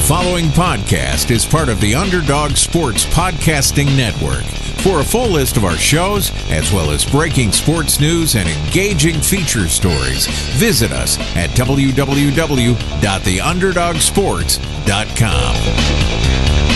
following podcast is part of the Underdog Sports Podcasting Network. For a full list of our shows, as well as breaking sports news and engaging feature stories, visit us at www.theunderdogsports.com.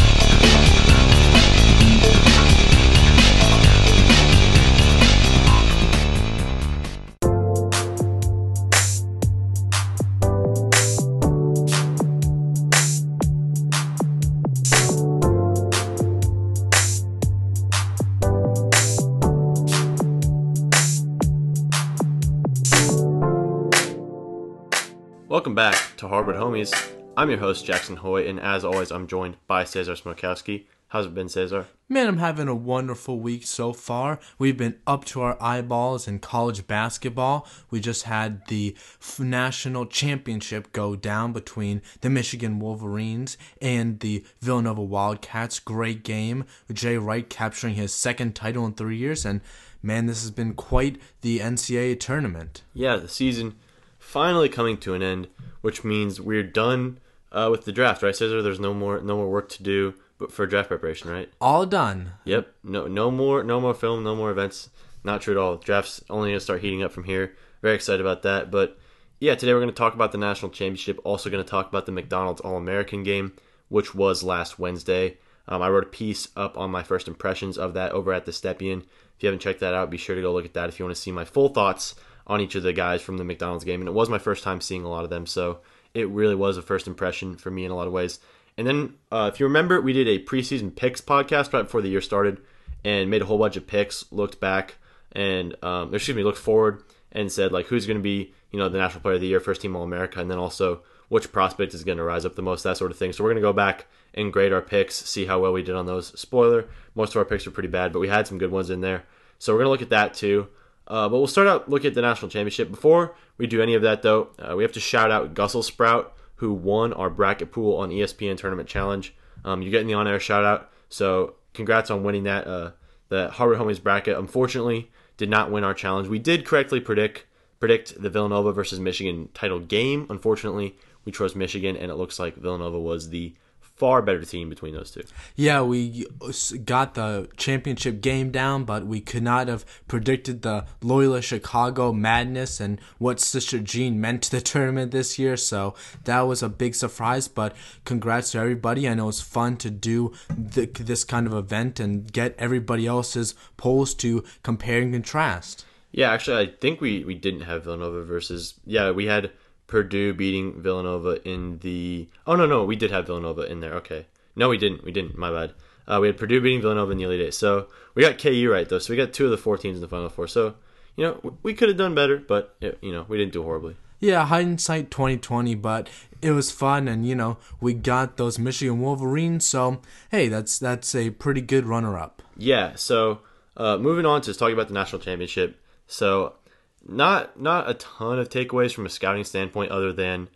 Welcome back to Hardwood Homies. I'm your host, Jackson Hoy, and as always, I'm joined by Cesar Smokowski. How's it been, Cesar? Man, I'm having a wonderful week so far. We've been up to our eyeballs in college basketball. We just had the national championship go down between the Michigan Wolverines and the Villanova Wildcats. Great game with Jay Wright capturing his second title in 3 years, and man, this has been quite the NCAA tournament. Yeah, the season finally coming to an end, which means we're done with the draft, right, Cesar? There's no more work to do, but for draft preparation, right? All done. Yep. No more film, no more events. Not true at all. Draft's only gonna start heating up from here. Very excited about that. But yeah, today we're gonna talk about the national championship. Also gonna talk about the McDonald's All-American game, which was last Wednesday. I wrote a piece up on my first impressions of that over at the Stepien. If you haven't checked that out, be sure to go look at that if you want to see my full thoughts on each of the guys from the McDonald's game. And it was my first time seeing a lot of them, so it really was a first impression for me in a lot of ways. And then, if you remember, we did a preseason picks podcast right before the year started and made a whole bunch of picks, looked back, and, looked forward and said, like, who's going to be, the National Player of the Year, first team All-America, and then also which prospect is going to rise up the most, that sort of thing. So we're going to go back and grade our picks, see how well we did on those. Spoiler, most of our picks were pretty bad, but we had some good ones in there. So we're going to look at that too. But we'll start out looking at the national championship. Before we do any of that, though, we have to shout out Gussel Sprout, who won our bracket pool on ESPN Tournament Challenge. You're getting the on-air shout-out, so congrats on winning that. The Hardwood Homies bracket, unfortunately, did not win our challenge. We did correctly predict the Villanova versus Michigan title game. Unfortunately, we chose Michigan, and it looks like Villanova was the far better team between those two. Yeah, we got the championship game down, but we could not have predicted the Loyola Chicago madness and what Sister Jean meant to the tournament this year, so that was a big surprise, but congrats to everybody. I know it's fun to do this kind of event and get everybody else's polls to compare and contrast. Yeah, actually, I think we didn't have Villanova versus... Yeah, we had Purdue beating Villanova in the... Oh, no, we did have Villanova in there. Okay. No, we didn't. My bad. We had Purdue beating Villanova in the Elite Eight. So we got KU right, though. So we got two of the four teams in the Final Four. So, we could have done better, but, we didn't do horribly. Yeah, hindsight 2020, but it was fun, and, we got those Michigan Wolverines. So, hey, that's a pretty good runner-up. Yeah, so moving on to talking about the national championship. So... Not a ton of takeaways from a scouting standpoint other than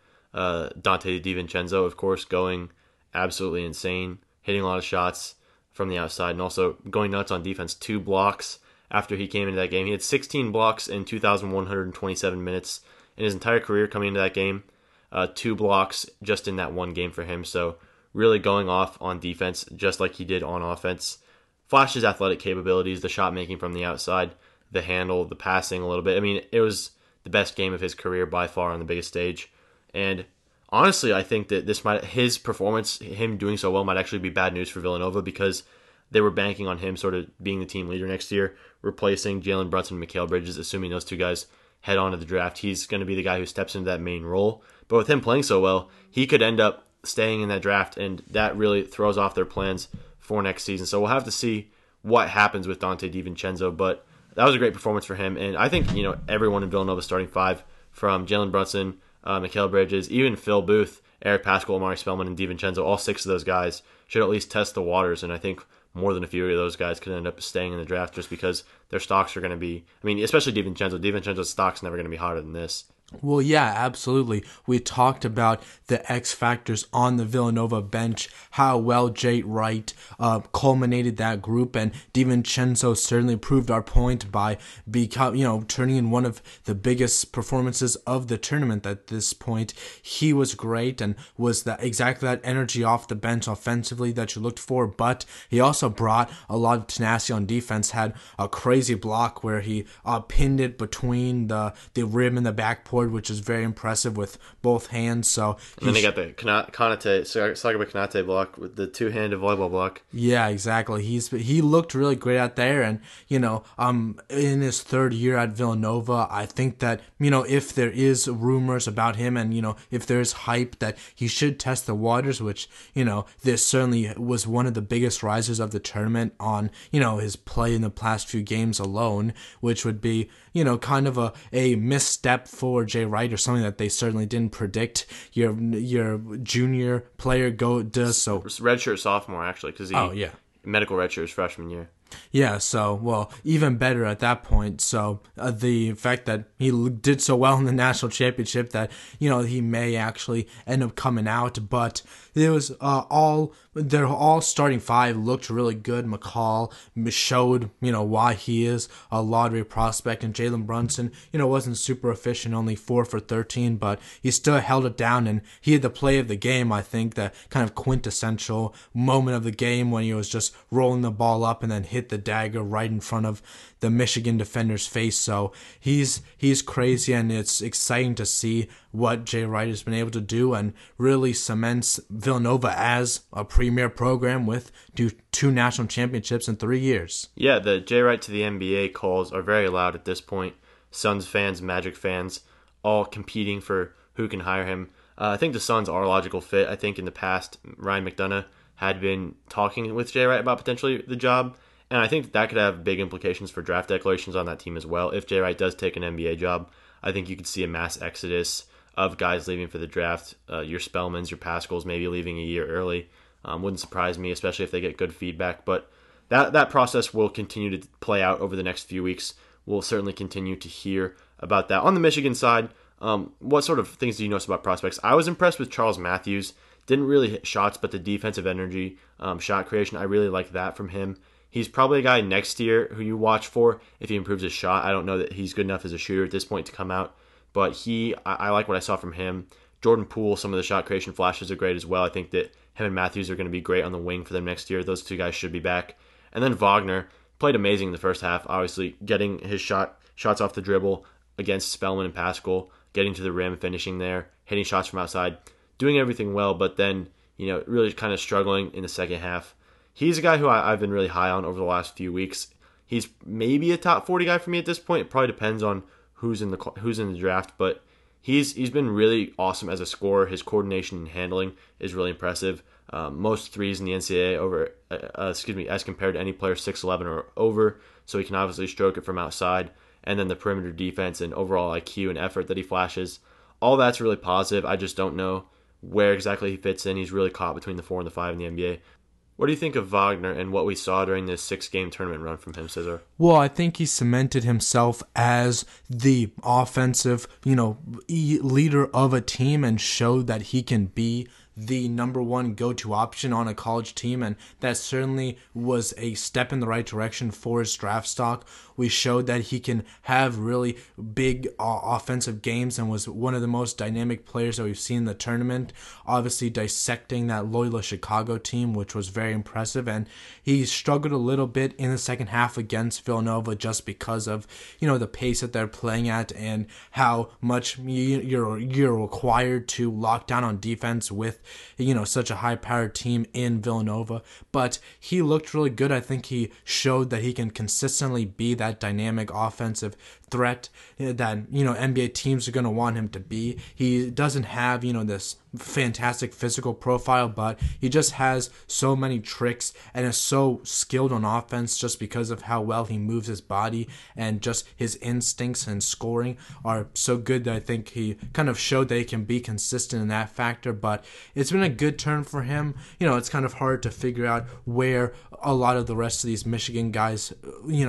Dante DiVincenzo, of course, going absolutely insane, hitting a lot of shots from the outside, and also going nuts on defense. 2 blocks after he came into that game. He had 16 blocks in 2,127 minutes in his entire career coming into that game. 2 blocks just in that one game for him. So really going off on defense just like he did on offense. Flashed his athletic capabilities, the shot making from the outside, the handle, the passing a little bit. I mean, it was the best game of his career by far on the biggest stage. And honestly, I think that his performance, him doing so well, might actually be bad news for Villanova because they were banking on him sort of being the team leader next year, replacing Jalen Brunson and Mikal Bridges, assuming those two guys head on to the draft. He's going to be the guy who steps into that main role. But with him playing so well, he could end up staying in that draft, and that really throws off their plans for next season. So we'll have to see what happens with Dante DiVincenzo, but that was a great performance for him, and I think everyone in Villanova's starting 5, from Jalen Brunson, Mikal Bridges, even Phil Booth, Eric Paschall, Amari Spellman, and DiVincenzo, all 6 of those guys should at least test the waters, and I think more than a few of those guys could end up staying in the draft just because their stocks are going to be, especially DiVincenzo. DiVincenzo's stock's never going to be hotter than this. Well, yeah, absolutely. We talked about the X factors on the Villanova bench, how well Jay Wright culminated that group, and DiVincenzo certainly proved our point by turning in one of the biggest performances of the tournament at this point. He was great and was exactly that energy off the bench offensively that you looked for, but he also brought a lot of tenacity on defense, had a crazy block where he pinned it between the rim and the backboard, which is very impressive with both hands. So and then they got the Sagaba Konate block with the two-handed volleyball block. Yeah, exactly. He looked really great out there, and in his third year at Villanova, I think that if there is rumors about him, and if there's hype that he should test the waters, which this certainly was one of the biggest risers of the tournament on his play in the past few games alone, which would be kind of a misstep for Jay Wright, or something that they certainly didn't predict. Your junior player does so. Redshirt sophomore, actually, because medical redshirt his freshman year. Yeah, so, well, even better at that point. So, the fact that he did so well in the national championship that, he may actually end up coming out. But it was their all starting five looked really good. McCall showed, why he is a lottery prospect. And Jalen Brunson, wasn't super efficient, only 4 for 13, but he still held it down. And he had the play of the game, I think, the kind of quintessential moment of the game when he was just rolling the ball up and then hit the dagger right in front of the Michigan defender's face. So he's crazy, and it's exciting to see what Jay Wright has been able to do, and really cements Villanova as a premier program with two national championships in 3 years. Yeah, the Jay Wright to the NBA calls are very loud at this point. Suns fans, Magic fans, all competing for who can hire him. I think the Suns are a logical fit. I think in the past, Ryan McDonough had been talking with Jay Wright about potentially the job, and I think that could have big implications for draft declarations on that team as well. If Jay Wright does take an NBA job, I think you could see a mass exodus of guys leaving for the draft. Your Spellmans, your Pascals maybe leaving a year early. Wouldn't surprise me, especially if they get good feedback. But that process will continue to play out over the next few weeks. We'll certainly continue to hear about that. On the Michigan side, what sort of things do you notice about prospects? I was impressed with Charles Matthews. Didn't really hit shots, but the defensive energy, shot creation, I really like that from him. He's probably a guy next year who you watch for if he improves his shot. I don't know that he's good enough as a shooter at this point to come out, but I like what I saw from him. Jordan Poole, some of the shot creation flashes are great as well. I think that him and Matthews are going to be great on the wing for them next year. Those two guys should be back. And then Wagner played amazing in the first half, obviously getting his shots off the dribble against Spellman and Pascal, getting to the rim, finishing there, hitting shots from outside, doing everything well, but then really kind of struggling in the second half. He's a guy who I've been really high on over the last few weeks. He's maybe a top 40 guy for me at this point. It probably depends on who's in the draft, but he's been really awesome as a scorer. His coordination and handling is really impressive. Most threes in the NCAA as compared to any player 6'11" or over, so he can obviously stroke it from outside. And then the perimeter defense and overall IQ and effort that he flashes, all that's really positive. I just don't know where exactly he fits in. He's really caught between the 4 and the 5 in the NBA. What do you think of Wagner and what we saw during this 6-game tournament run from him, Cesar? Well, I think he cemented himself as the offensive, leader of a team, and showed that he can be the number one go-to option on a college team, and that certainly was a step in the right direction for his draft stock. We showed that he can have really big offensive games, and was one of the most dynamic players that we've seen in the tournament, obviously dissecting that Loyola Chicago team, which was very impressive. And he struggled a little bit in the second half against Villanova just because of the pace that they're playing at and how much you're required to lock down on defense with such a high-powered team in Villanova. But he looked really good. I think he showed that he can consistently be that dynamic offensive threat that NBA teams are going to want him to be. He doesn't have this fantastic physical profile, but he just has so many tricks and is so skilled on offense just because of how well he moves his body, and just his instincts and scoring are so good that I think he kind of showed that he can be consistent in that factor. But it's been a good turn for him. It's kind of hard to figure out where a lot of the rest of these Michigan guys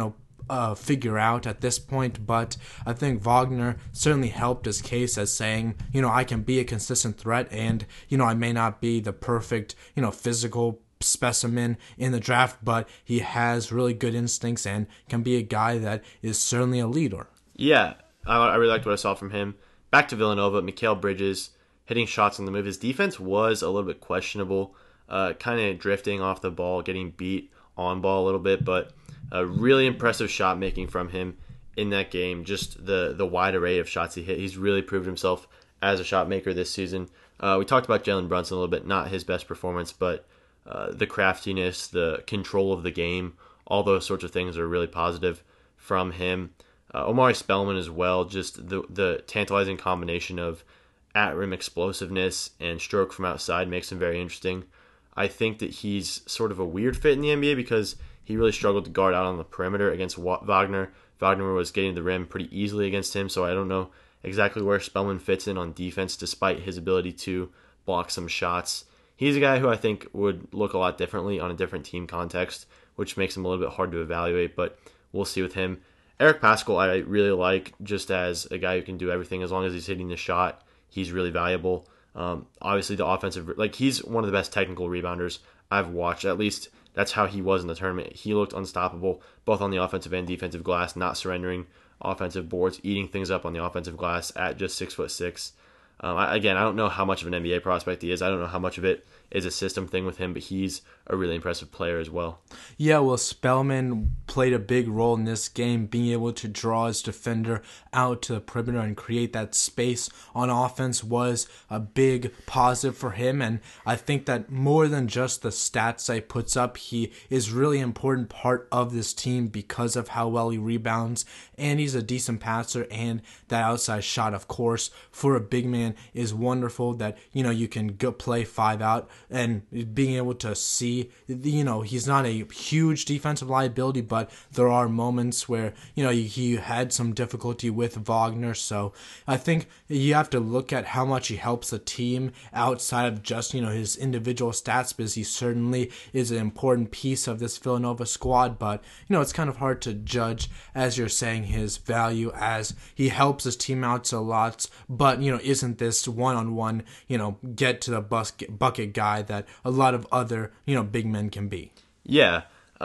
figure out at this point, but I think Wagner certainly helped his case as saying, I can be a consistent threat, and, I may not be the perfect, physical specimen in the draft, but he has really good instincts and can be a guy that is certainly a leader. Yeah, I really liked what I saw from him. Back to Villanova, Mikal Bridges hitting shots on the move. His defense was a little bit questionable, kind of drifting off the ball, getting beat on ball a little bit, but a really impressive shot making from him in that game. Just the wide array of shots he hit. He's really proved himself as a shot maker this season. We talked about Jalen Brunson a little bit, not his best performance, but the craftiness, the control of the game, all those sorts of things are really positive from him. Omari Spellman as well, just the tantalizing combination of at-rim explosiveness and stroke from outside makes him very interesting. I think that he's sort of a weird fit in the NBA because he really struggled to guard out on the perimeter against Wagner. Wagner was getting the rim pretty easily against him, so I don't know exactly where Spellman fits in on defense despite his ability to block some shots. He's a guy who I think would look a lot differently on a different team context, which makes him a little bit hard to evaluate, but we'll see with him. Eric Paschall I really like just as a guy who can do everything as long as he's hitting the shot. He's really valuable. Obviously, the offensive, he's one of the best technical rebounders I've watched. At least that's how he was in the tournament. He looked unstoppable, both on the offensive and defensive glass, not surrendering offensive boards, eating things up on the offensive glass at just 6'6". I don't know how much of an NBA prospect he is. I don't know how much of it is a system thing with him, but he's a really impressive player as well. Yeah, well, Spellman played a big role in this game, being able to draw his defender out to the perimeter and create that space on offense was a big positive for him, and I think that more than just the stats that he puts up, he is really an important part of this team because of how well he rebounds, and he's a decent passer, and that outside shot, of course, for a big man is wonderful that, you can go play 5 out, and being able to see, he's not a huge defensive liability, but there are moments where, he had some difficulty with Wagner. So I think you have to look at how much he helps the team outside of just, his individual stats, because he certainly is an important piece of this Villanova squad. But, it's kind of hard to judge, as you're saying, his value as he helps his team out a lot, but, isn't this one-on-one, get to the bucket guy that a lot of other, big men can be. Yeah.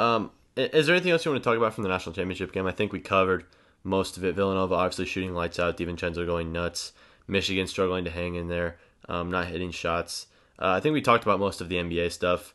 Is there anything else you want to talk about from the national championship game? I think we covered most of it. Villanova obviously shooting lights out. DiVincenzo going nuts. Michigan struggling to hang in there, not hitting shots. I think we talked about most of the NBA stuff.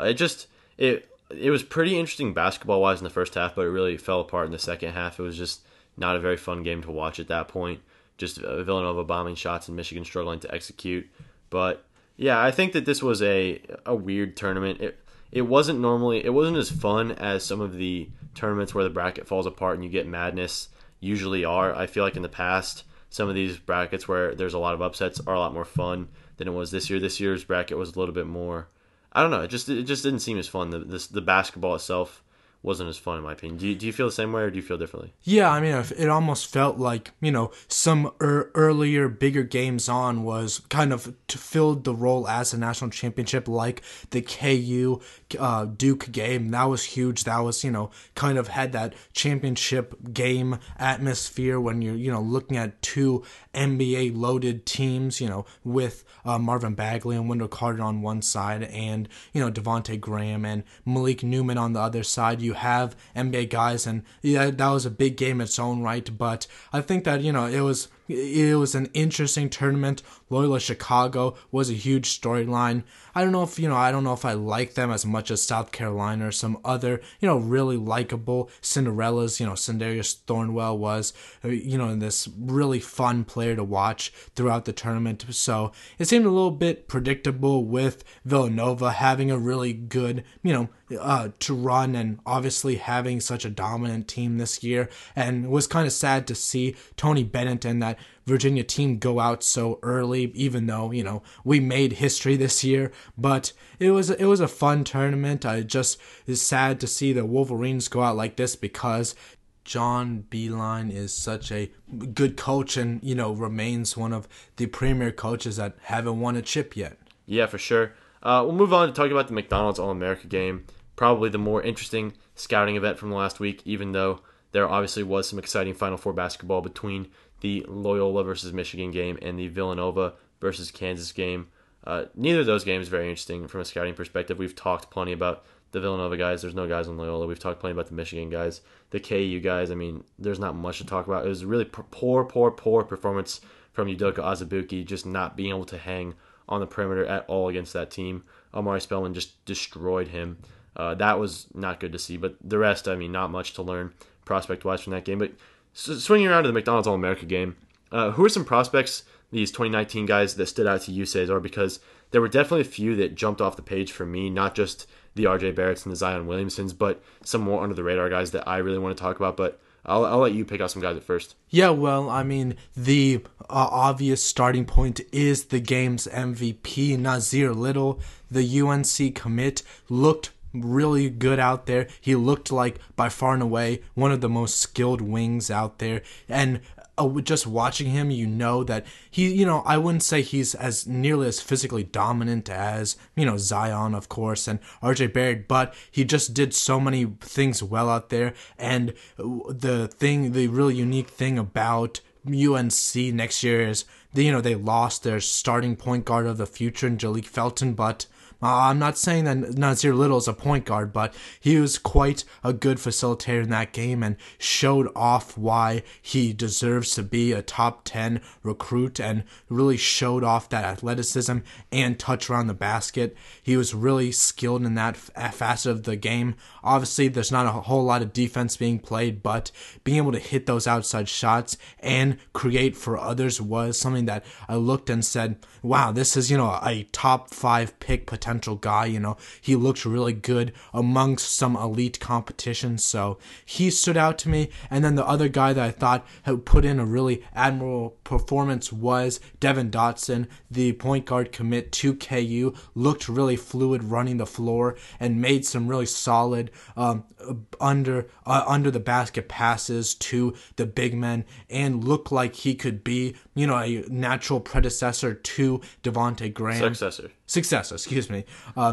It was pretty interesting basketball-wise in the first half, but it really fell apart in the second half. It was just not a very fun game to watch at that point. Just Villanova bombing shots and Michigan struggling to execute. But yeah, I think that this was a weird tournament. It wasn't as fun as some of the tournaments where the bracket falls apart and you get madness usually are. I feel like in the past, some of these brackets where there's a lot of upsets are a lot more fun than it was this year. This year's bracket was a little bit more, I don't know, it just didn't seem as fun. The basketball itself wasn't as fun in my opinion. Do you feel the same way or do you feel differently? Yeah, I mean, it almost felt like, some earlier bigger games on was kind of filled the role as a national championship, like the KU Duke game. That was huge. That was, kind of had that championship game atmosphere when you're, looking at two NBA loaded teams, with Marvin Bagley and Wendell Carter on one side and, Devontae Graham and Malik Newman on the other side. You have NBA guys, and yeah, that was a big game in its own right, but I think that, it was an interesting tournament. Loyola Chicago was a huge storyline. I don't know if I like them as much as South Carolina or some other, really likable Cinderellas. Sindarius Thornwell was, this really fun player to watch throughout the tournament. So it seemed a little bit predictable with Villanova having a really good, to run and obviously having such a dominant team this year. And it was kind of sad to see Tony Bennett and that Virginia team go out so early, even though, we made history this year. But it was a fun tournament. I just is sad to see the Wolverines go out like this because John Beilein is such a good coach and, remains one of the premier coaches that haven't won a chip yet. Yeah, for sure. We'll move on to talk about the McDonald's All-America game. Probably the more interesting scouting event from last week, even though there obviously was some exciting Final Four basketball between the Loyola versus Michigan game and the Villanova versus Kansas game. Neither of those games very interesting from a scouting perspective. We've talked plenty about the Villanova guys. There's no guys on Loyola. We've talked plenty about the Michigan guys. The KU guys, I mean, there's not much to talk about. It was a really poor performance from Udoka Azubuike, just not being able to hang on the perimeter at all against that team. Omari Spellman just destroyed him. That was not good to see. But the rest, I mean, not much to learn prospect-wise from that game. But swinging around to the McDonald's All-America game, who are some prospects, these 2019 guys, that stood out to you, Cesar? Because there were definitely a few that jumped off the page for me, not just the RJ Barretts and the Zion Williamsons, but some more under-the-radar guys that I really want to talk about. But I'll let you pick out some guys at first. Yeah, well, I mean, the obvious starting point is the game's MVP, Nassir Little. The UNC commit looked really good out there. He looked like, by far and away, one of the most skilled wings out there. And just watching him, you know that he, I wouldn't say he's as nearly as physically dominant as, Zion, of course, and RJ Barrett, but he just did so many things well out there. And the really unique thing about UNC next year is, they lost their starting point guard of the future in Jalek Felton, but I'm not saying that Nassir Little is a point guard, but he was quite a good facilitator in that game and showed off why he deserves to be a top 10 recruit and really showed off that athleticism and touch around the basket. He was really skilled in that facet of the game. Obviously, there's not a whole lot of defense being played, but being able to hit those outside shots and create for others was something that I looked and said, wow, this is, a top 5 pick potential guy. He looked really good amongst some elite competition, so he stood out to me. And then the other guy that I thought had put in a really admirable performance was Devin Dotson, the point guard commit to KU. Looked really fluid running the floor and made some really solid under the basket passes to the big men, and looked like he could be a natural predecessor to Devontae Graham. Successor, excuse me.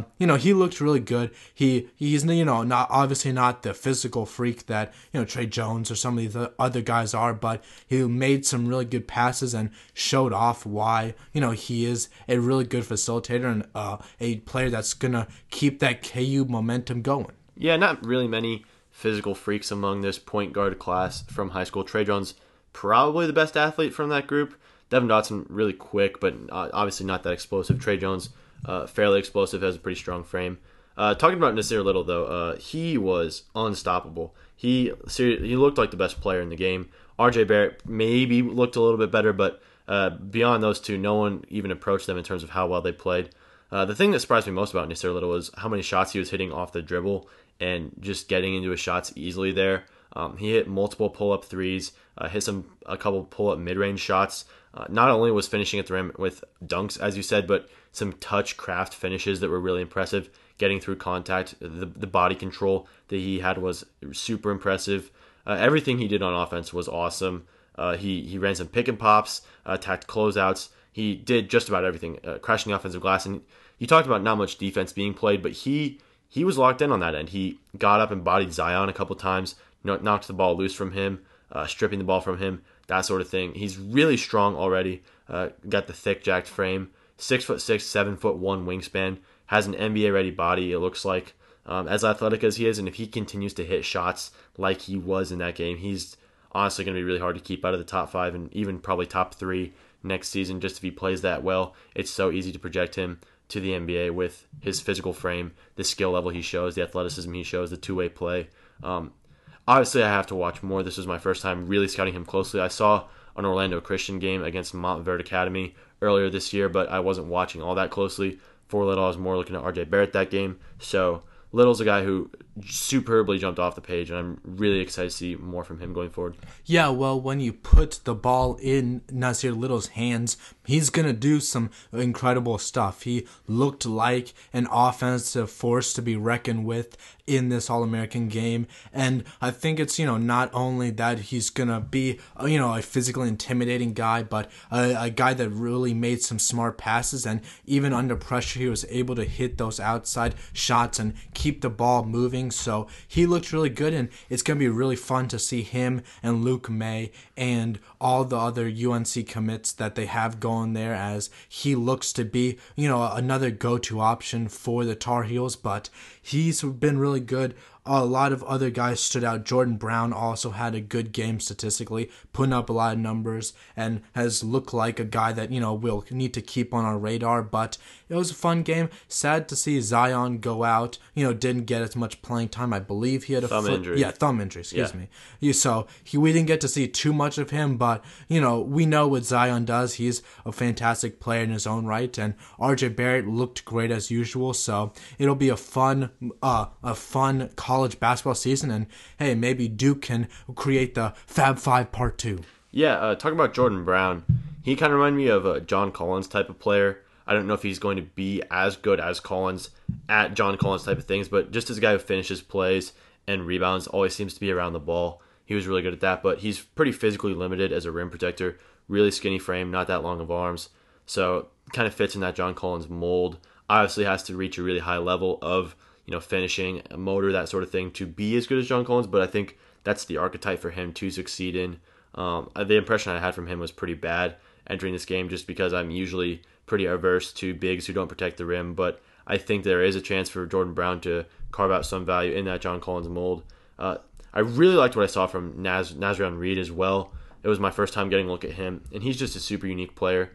He looked really good. He's not obviously not the physical freak that Trey Jones or some of the other guys are, but he made some really good passes and showed off why he is a really good facilitator and a player that's gonna keep that KU momentum going. Yeah, not really many physical freaks among this point guard class from high school. Trey Jones, probably the best athlete from that group. Devin Dotson, really quick, but obviously not that explosive. Trey Jones, fairly explosive, has a pretty strong frame. Talking about Nassir Little, though, he was unstoppable. He looked like the best player in the game. RJ Barrett maybe looked a little bit better, but beyond those two, no one even approached them in terms of how well they played. The thing that surprised me most about Nassir Little was how many shots he was hitting off the dribble and just getting into his shots easily there. He hit multiple pull-up threes, hit a couple pull-up mid-range shots. Not only was finishing at the rim with dunks, as you said, but some touch craft finishes that were really impressive. Getting through contact, the body control that he had was super impressive. Everything he did on offense was awesome. He ran some pick and pops, attacked closeouts. He did just about everything, crashing the offensive glass. And you talked about not much defense being played, but he was locked in on that end. He got up and bodied Zion a couple times, knocked the ball loose from him, stripping the ball from him, that sort of thing. He's really strong already. Got the thick, jacked frame, 6'6", 7'1" wingspan, has an NBA-ready body. It looks like as athletic as he is, and if he continues to hit shots like he was in that game, he's honestly going to be really hard to keep out of the top 5 and even probably top 3 next season. Just if he plays that well, it's so easy to project him to the NBA with his physical frame, the skill level he shows, the athleticism he shows, the two-way play. Obviously, I have to watch more. This was my first time really scouting him closely. I saw an Orlando Christian game against Montverde Academy earlier this year, but I wasn't watching all that closely. For Little, I was more looking at RJ Barrett that game. So Little's a guy who superbly jumped off the page, and I'm really excited to see more from him going forward. Yeah, well, when you put the ball in Nassir Little's hands, he's going to do some incredible stuff. He looked like an offensive force to be reckoned with in this All-American game. And I think it's, not only that he's going to be, a physically intimidating guy, but a guy that really made some smart passes. And even under pressure, he was able to hit those outside shots and keep the ball moving things. So he looked really good, and it's going to be really fun to see him and Luke May and all the other UNC commits that they have going there, as he looks to be, another go-to option for the Tar Heels. But he's been really good. A lot of other guys stood out. Jordan Brown also had a good game statistically, putting up a lot of numbers, and has looked like a guy that, we'll need to keep on our radar. But it was a fun game. Sad to see Zion go out. Didn't get as much playing time. I believe he had a thumb injury. Yeah, thumb injury, excuse me. So we didn't get to see too much of him, but, we know what Zion does. He's a fantastic player in his own right, and RJ Barrett looked great as usual. So it'll be a fun college basketball season, and hey, maybe Duke can create the Fab Five Part 2. Yeah, talking about Jordan Brown, he kind of reminded me of a John Collins type of player. I don't know if he's going to be as good as Collins at John Collins type of things, but just as a guy who finishes plays and rebounds, always seems to be around the ball. He was really good at that, but he's pretty physically limited as a rim protector. Really skinny frame, not that long of arms. So kind of fits in that John Collins mold. Obviously has to reach a really high level of finishing, motor, that sort of thing, to be as good as John Collins, but I think that's the archetype for him to succeed in. The impression I had from him was pretty bad entering this game, just because I'm usually pretty averse to bigs who don't protect the rim, but I think there is a chance for Jordan Brown to carve out some value in that John Collins mold. I really liked what I saw from Nazrion Reed as well. It was my first time getting a look at him, and he's just a super unique player.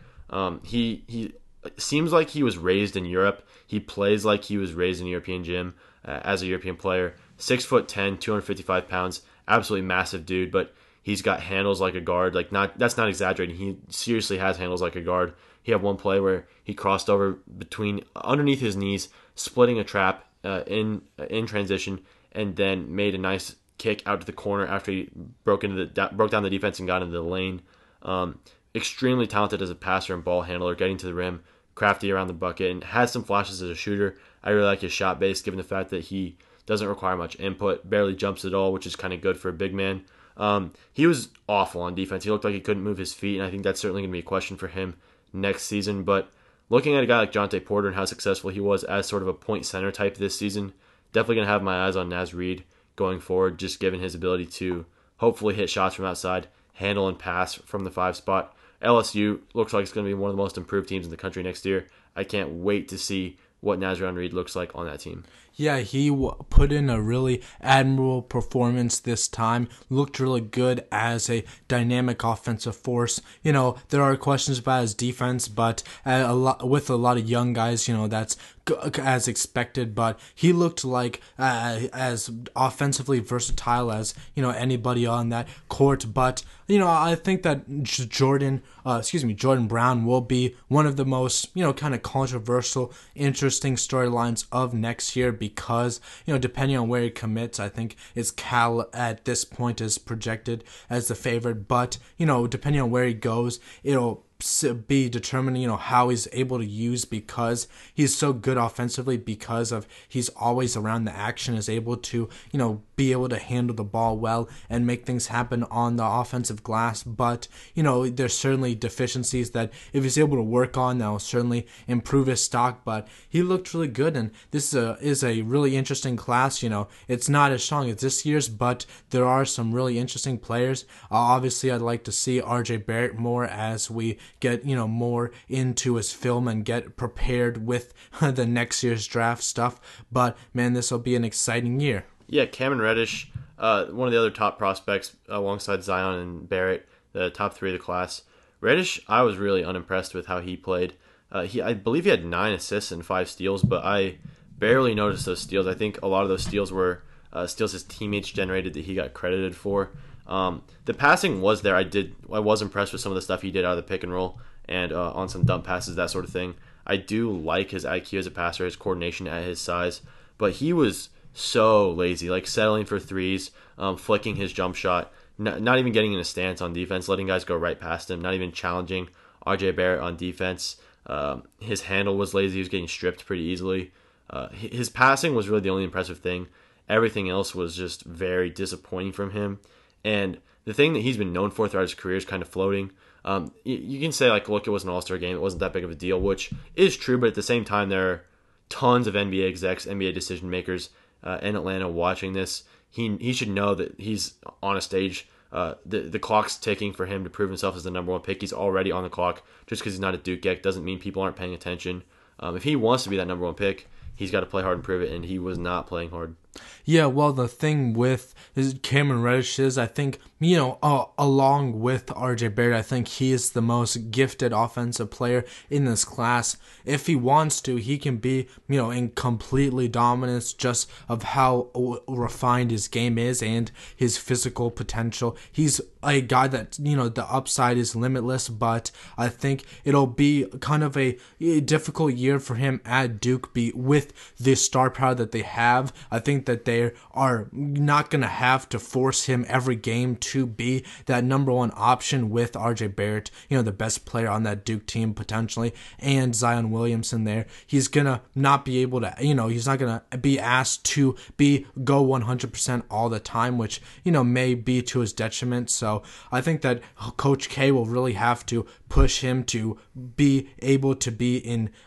He seems like he was raised in Europe. He plays like he was raised in a European gym as a European player. 6'10", 255 pounds, absolutely massive dude, but he's got handles like a guard. That's not exaggerating. He seriously has handles like a guard. He had one play where he crossed over underneath his knees, splitting a trap in transition, and then made a nice kick out to the corner after he broke down the defense and got into the lane. Extremely talented as a passer and ball handler, getting to the rim, crafty around the bucket, and has some flashes as a shooter. I really like his shot base, given the fact that he doesn't require much input, barely jumps at all, which is kind of good for a big man. He was awful on defense. He looked like he couldn't move his feet, and I think that's certainly going to be a question for him next season. But looking at a guy like Jonte Porter and how successful he was as sort of a point center type this season, definitely going to have my eyes on Naz Reid going forward, just given his ability to hopefully hit shots from outside, handle and pass from the 5 spot. LSU looks like it's going to be one of the most improved teams in the country next year. I can't wait to see what Nazrion Reed looks like on that team. Yeah, he put in a really admirable performance this time. Looked really good as a dynamic offensive force. There are questions about his defense, but with a lot of young guys, that's as expected. But he looked like as offensively versatile as anybody on that court. But I think that Jordan Brown will be one of the most kind of controversial, interesting storylines of next year, because depending on where he commits, I think Cal at this point is projected as the favorite, but depending on where he goes, it'll be determining how he's able to use, because he's so good offensively, because of he's always around the action, is able to be able to handle the ball well and make things happen on the offensive glass. But there's certainly deficiencies that if he's able to work on, that'll certainly improve his stock. But he looked really good, and this is a really interesting class. It's not as strong as this year's, but there are some really interesting players. Obviously I'd like to see RJ Barrett more as we get more into his film and get prepared with the next year's draft stuff. But man, this will be an exciting year. Yeah, Cameron Reddish, one of the other top prospects alongside Zion and Barrett, the top 3 of the class. Reddish, I was really unimpressed with how he played. I believe he had 9 assists and 5 steals, but I barely noticed those steals. I think a lot of those steals were steals his teammates generated that he got credited for. The passing was there. I was impressed with some of the stuff he did out of the pick and roll and on some dump passes, that sort of thing. I do like his IQ as a passer, his coordination at his size, but he was so lazy, settling for threes, flicking his jump shot, not even getting in a stance on defense, letting guys go right past him, not even challenging RJ Barrett on defense. His handle was lazy. He was getting stripped pretty easily. His passing was really the only impressive thing. Everything else was just very disappointing from him. And the thing that he's been known for throughout his career is kind of floating. You can say, look, it was an all-star game. It wasn't that big of a deal, which is true. But at the same time, there are tons of NBA execs, NBA decision makers in Atlanta watching this, he should know that he's on a stage. The clock's ticking for him to prove himself as the number one pick. He's already on the clock. Just because he's not a Duke Geck doesn't mean people aren't paying attention. If he wants to be that number one pick, he's got to play hard and prove it, and he was not playing hard. Yeah, well, the thing with Cameron Reddish is, I think, along with RJ Barrett, I think he is the most gifted offensive player in this class. If he wants to, he can be, in completely dominance just of how refined his game is and his physical potential. He's a guy that, the upside is limitless, but I think it'll be kind of a difficult year for him at Duke with the star power that they have. I think that they are not going to have to force him every game to be that number one option with RJ Barrett, the best player on that Duke team potentially, and Zion Williamson there. He's going to not be able to, he's not going to be asked to go 100% all the time, which, may be to his detriment. So I think that Coach K will really have to push him to be able to be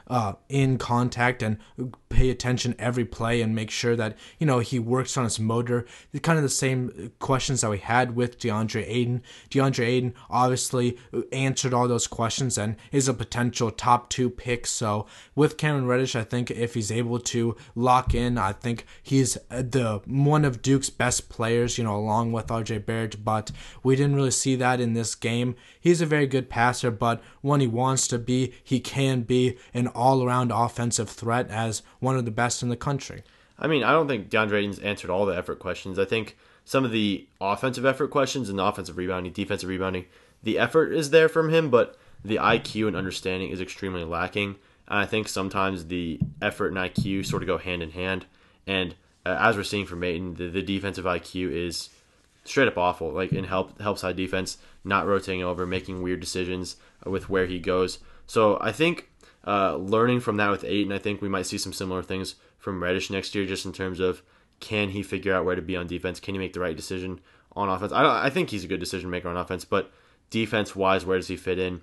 in contact and pay attention every play and make sure that, he works on his motor. It's kind of the same questions that we had with DeAndre Ayton. DeAndre Ayton obviously answered all those questions and is a potential top 2 pick. So with Cameron Reddish, I think if he's able to lock in, I think he's the one of Duke's best players, along with RJ Barrett, but we didn't really see that in this game. He's a very good passer, but when he wants to be, he can be an all-around offensive threat as one of the best in the country. I mean, I don't think DeAndre Ayton's answered all the effort questions. I think some of the offensive effort questions and the offensive rebounding, defensive rebounding, the effort is there from him, but the IQ and understanding is extremely lacking. And I think sometimes the effort and IQ sort of go hand in hand. And as we're seeing from Ayton, the defensive IQ is straight up awful. Like in help side defense, not rotating over, making weird decisions with where he goes. So I think learning from that with Ayton, I think we might see some similar things from Reddish next year, just in terms of can he figure out where to be on defense? Can he make the right decision on offense? I think he's a good decision maker on offense, but defense wise, where does he fit in?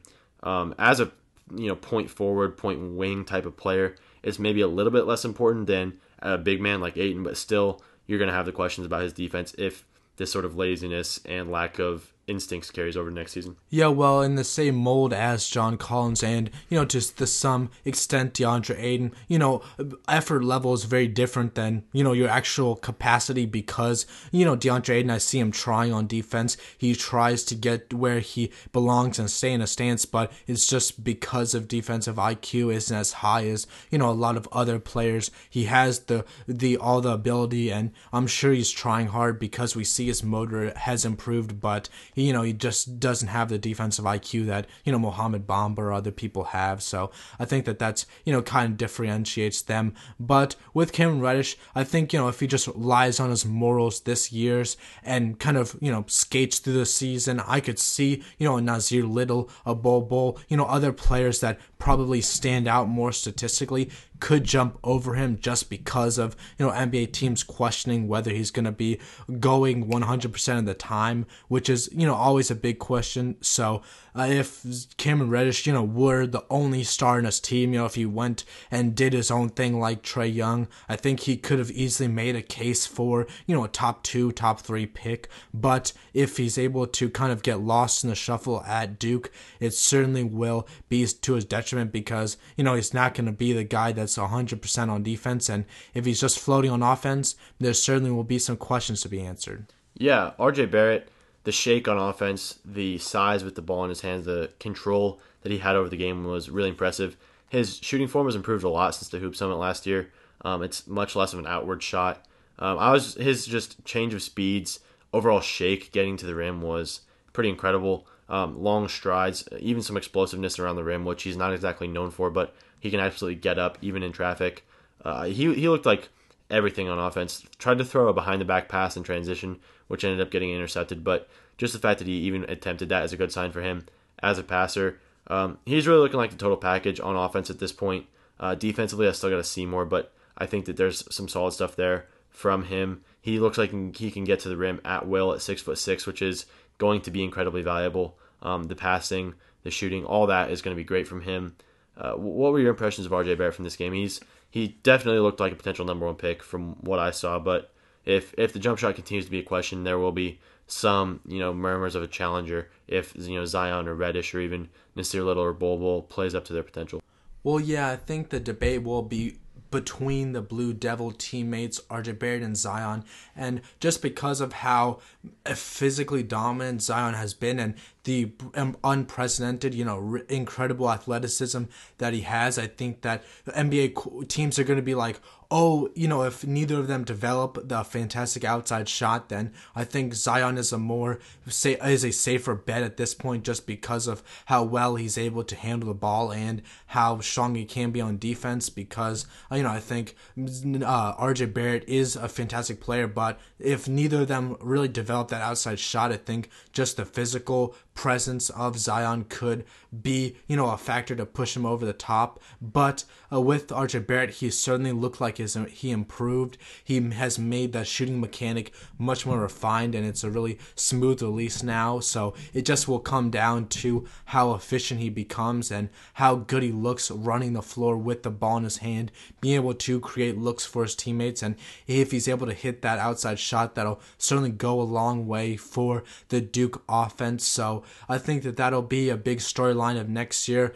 As a point forward, point wing type of player, it's maybe a little bit less important than a big man like Ayton, but still you're going to have the questions about his defense if this sort of laziness and lack of instincts carries over next season. Yeah, well, in the same mold as John Collins and, to some extent DeAndre Ayton, effort level is very different than, your actual capacity because, DeAndre Ayton, I see him trying on defense. He tries to get where he belongs and stay in a stance, but it's just because of defensive IQ isn't as high as, a lot of other players. He has all the ability, and I'm sure he's trying hard because we see his motor has improved, but he just doesn't have the defensive IQ that, Mohamed Bamba or other people have. So I think that's, kind of differentiates them. But with Cameron Reddish, I think, if he just relies on his morals this year's and kind of, skates through the season, I could see, a Nasir Little, a Bol, other players that probably stand out more statistically could jump over him just because of, NBA teams questioning whether he's going to be going 100% of the time, which is, always a big question. So if Cameron Reddish, were the only star in his team, if he went and did his own thing like Trae Young, I think he could have easily made a case for, a top 2, top 3 pick. But if he's able to kind of get lost in the shuffle at Duke, it certainly will be to his detriment because, he's not going to be the guy that's 100% on defense. And if he's just floating on offense, there certainly will be some questions to be answered. Yeah, RJ Barrett, the shake on offense, the size with the ball in his hands, the control that he had over the game was really impressive. His shooting form has improved a lot since the Hoop Summit last year. It's much less of an outward shot. His just change of speeds, overall shake getting to the rim was pretty incredible. Long strides, even some explosiveness around the rim, which he's not exactly known for, but he can absolutely get up even in traffic. He looked like everything on offense. Tried to throw a behind-the-back pass in transition, which ended up getting intercepted, but just the fact that he even attempted that is a good sign for him as a passer. He's really looking like the total package on offense at this point. Defensively, I still got to see more, but I think that there's some solid stuff there from him. He looks like he can get to the rim at will at 6'6", which is going to be incredibly valuable. The passing, the shooting, all that is going to be great from him. What were your impressions of RJ Barrett from this game? He's he definitely looked like a potential number 1 pick from what I saw. But if the jump shot continues to be a question, there will be some murmurs of a challenger if Zion or Reddish or even Nasir Little or Bol Bol plays up to their potential. Well, yeah, I think the debate will be between the Blue Devil teammates RJ Barrett and Zion, and just because of how physically dominant Zion has been and the unprecedented, incredible athleticism that he has, I think that NBA teams are going to be like, oh, if neither of them develop the fantastic outside shot, then I think Zion is a safer bet at this point, just because of how well he's able to handle the ball and how strong he can be on defense. Because I think RJ Barrett is a fantastic player, but if neither of them really develop that outside shot, I think just the physical presence of Zion could be, a factor to push him over the top. But with RJ Barrett, he certainly looked like he improved. He has made that shooting mechanic much more refined, and it's a really smooth release now. So it just will come down to how efficient he becomes and how good he looks running the floor with the ball in his hand, being able to create looks for his teammates. And if he's able to hit that outside shot, that'll certainly go a long way for the Duke offense. So I think that'll be a big storyline of next year,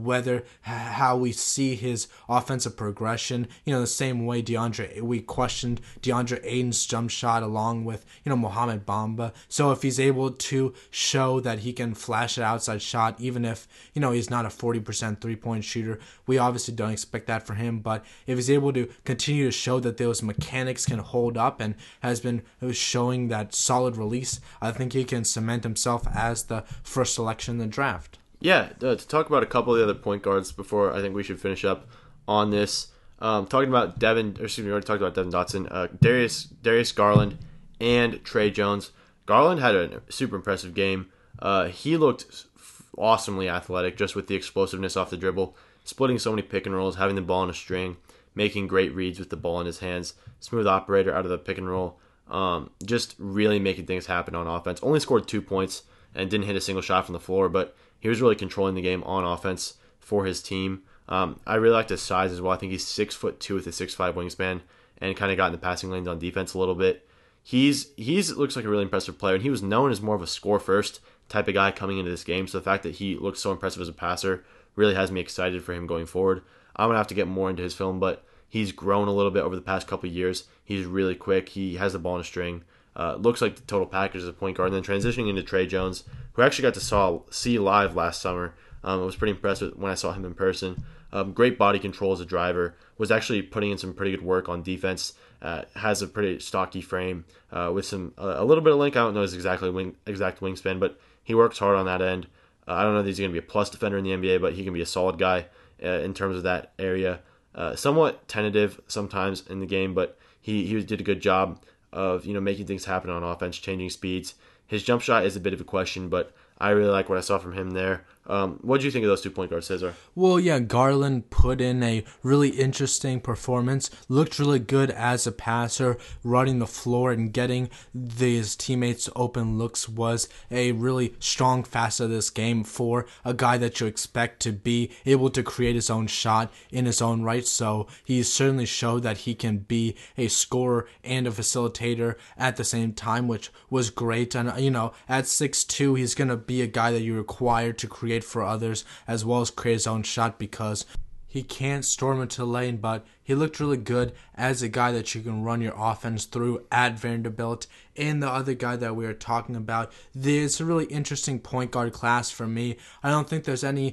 how we see his offensive progression, the same way we questioned DeAndre Ayton's jump shot along with, Mohamed Bamba. So if he's able to show that he can flash an outside shot, even if, he's not a 40% three-point shooter, we obviously don't expect that for him. But if he's able to continue to show that those mechanics can hold up and has been showing that solid release, I think he can cement himself as the first selection in the draft. Yeah, to talk about a couple of the other point guards before I think we should finish up on this. Talking about we already talked about Devin Dotson, Darius Garland, and Trey Jones. Garland had a super impressive game. He looked awesomely athletic just with the explosiveness off the dribble, splitting so many pick and rolls, having the ball in a string, making great reads with the ball in his hands, smooth operator out of the pick and roll, just really making things happen on offense. Only scored 2 points and didn't hit a single shot from the floor, but he was really controlling the game on offense for his team. I really liked his size as well. I think he's 6'2" with a 6'5" wingspan and kind of got in the passing lanes on defense a little bit. He's looks like a really impressive player, and he was known as more of a score first type of guy coming into this game. So the fact that he looks so impressive as a passer really has me excited for him going forward. I'm gonna have to get more into his film, but he's grown a little bit over the past couple of years. He's really quick. He has the ball in a string. Looks like the total package as a point guard. And then transitioning into Trey Jones, who I actually got to see live last summer. I was pretty impressed when I saw him in person. Great body control as a driver. Was actually putting in some pretty good work on defense. Has a pretty stocky frame with a little bit of length. I don't know his exact wingspan, but he works hard on that end. I don't know if he's going to be a plus defender in the NBA, but he can be a solid guy in terms of that area. Somewhat tentative sometimes in the game, but he did a good job of making things happen on offense, changing speeds. His jump shot is a bit of a question, but I really like what I saw from him there. What did you think of those 2 point guards, Cesar? Well, yeah, Garland put in a really interesting performance. Looked really good as a passer, running the floor and getting his teammates open looks was a really strong facet of this game for a guy that you expect to be able to create his own shot in his own right. So he certainly showed that he can be a scorer and a facilitator at the same time, which was great. And, at 6'2", he's going to be a guy that you require to create for others as well as create his own shot, because he can't storm into the lane, but he looked really good as a guy that you can run your offense through at Vanderbilt. And the other guy that we were talking about, there's a really interesting point guard class for me. I don't think there's any,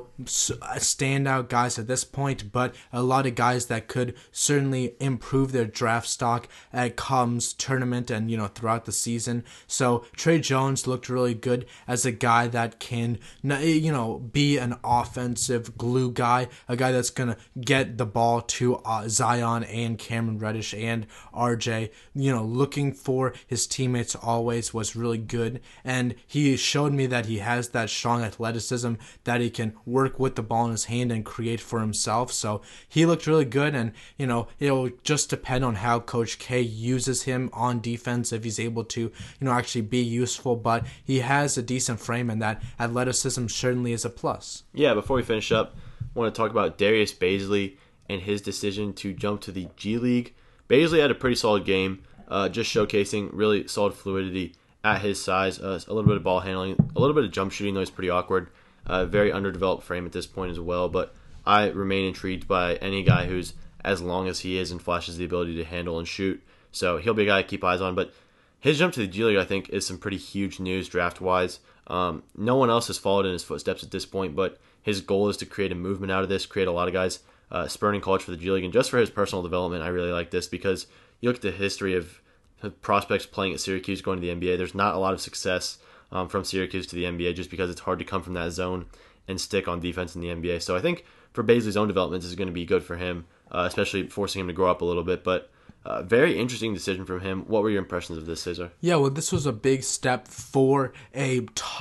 standout guys at this point, but a lot of guys that could certainly improve their draft stock at comes tournament and, throughout the season. So Trey Jones looked really good as a guy that can, be an offensive glue guy, a guy that's going to get the ball to Zion and Cameron Reddish and RJ. Looking for his teammates always was really good, and he showed me that he has that strong athleticism, that he can work with the ball in his hand and create for himself. So he looked really good, and it'll just depend on how Coach K uses him on defense, if he's able to actually be useful. But he has a decent frame, and that athleticism certainly is a plus. Yeah, before we finish up, I want to talk about Darius Bazley and his decision to jump to the G League. Baisley had a pretty solid game, just showcasing really solid fluidity at his size, a little bit of ball handling, a little bit of jump shooting, though he's pretty awkward. Very underdeveloped frame at this point as well, but I remain intrigued by any guy who's as long as he is and flashes the ability to handle and shoot. So he'll be a guy to keep eyes on, but his jump to the G League, I think, is some pretty huge news draft-wise. No one else has followed in his footsteps at this point, but his goal is to create a movement out of this, create a lot of guys spurning college for the G League. And just for his personal development, I really like this because you look at the history of prospects playing at Syracuse going to the NBA. There's not a lot of success from Syracuse to the NBA just because it's hard to come from that zone and stick on defense in the NBA. So I think for Baisley's own development, this is going to be good for him, especially forcing him to grow up a little bit. But very interesting decision from him. What were your impressions of this, Cesar? Yeah, well, this was a big step for a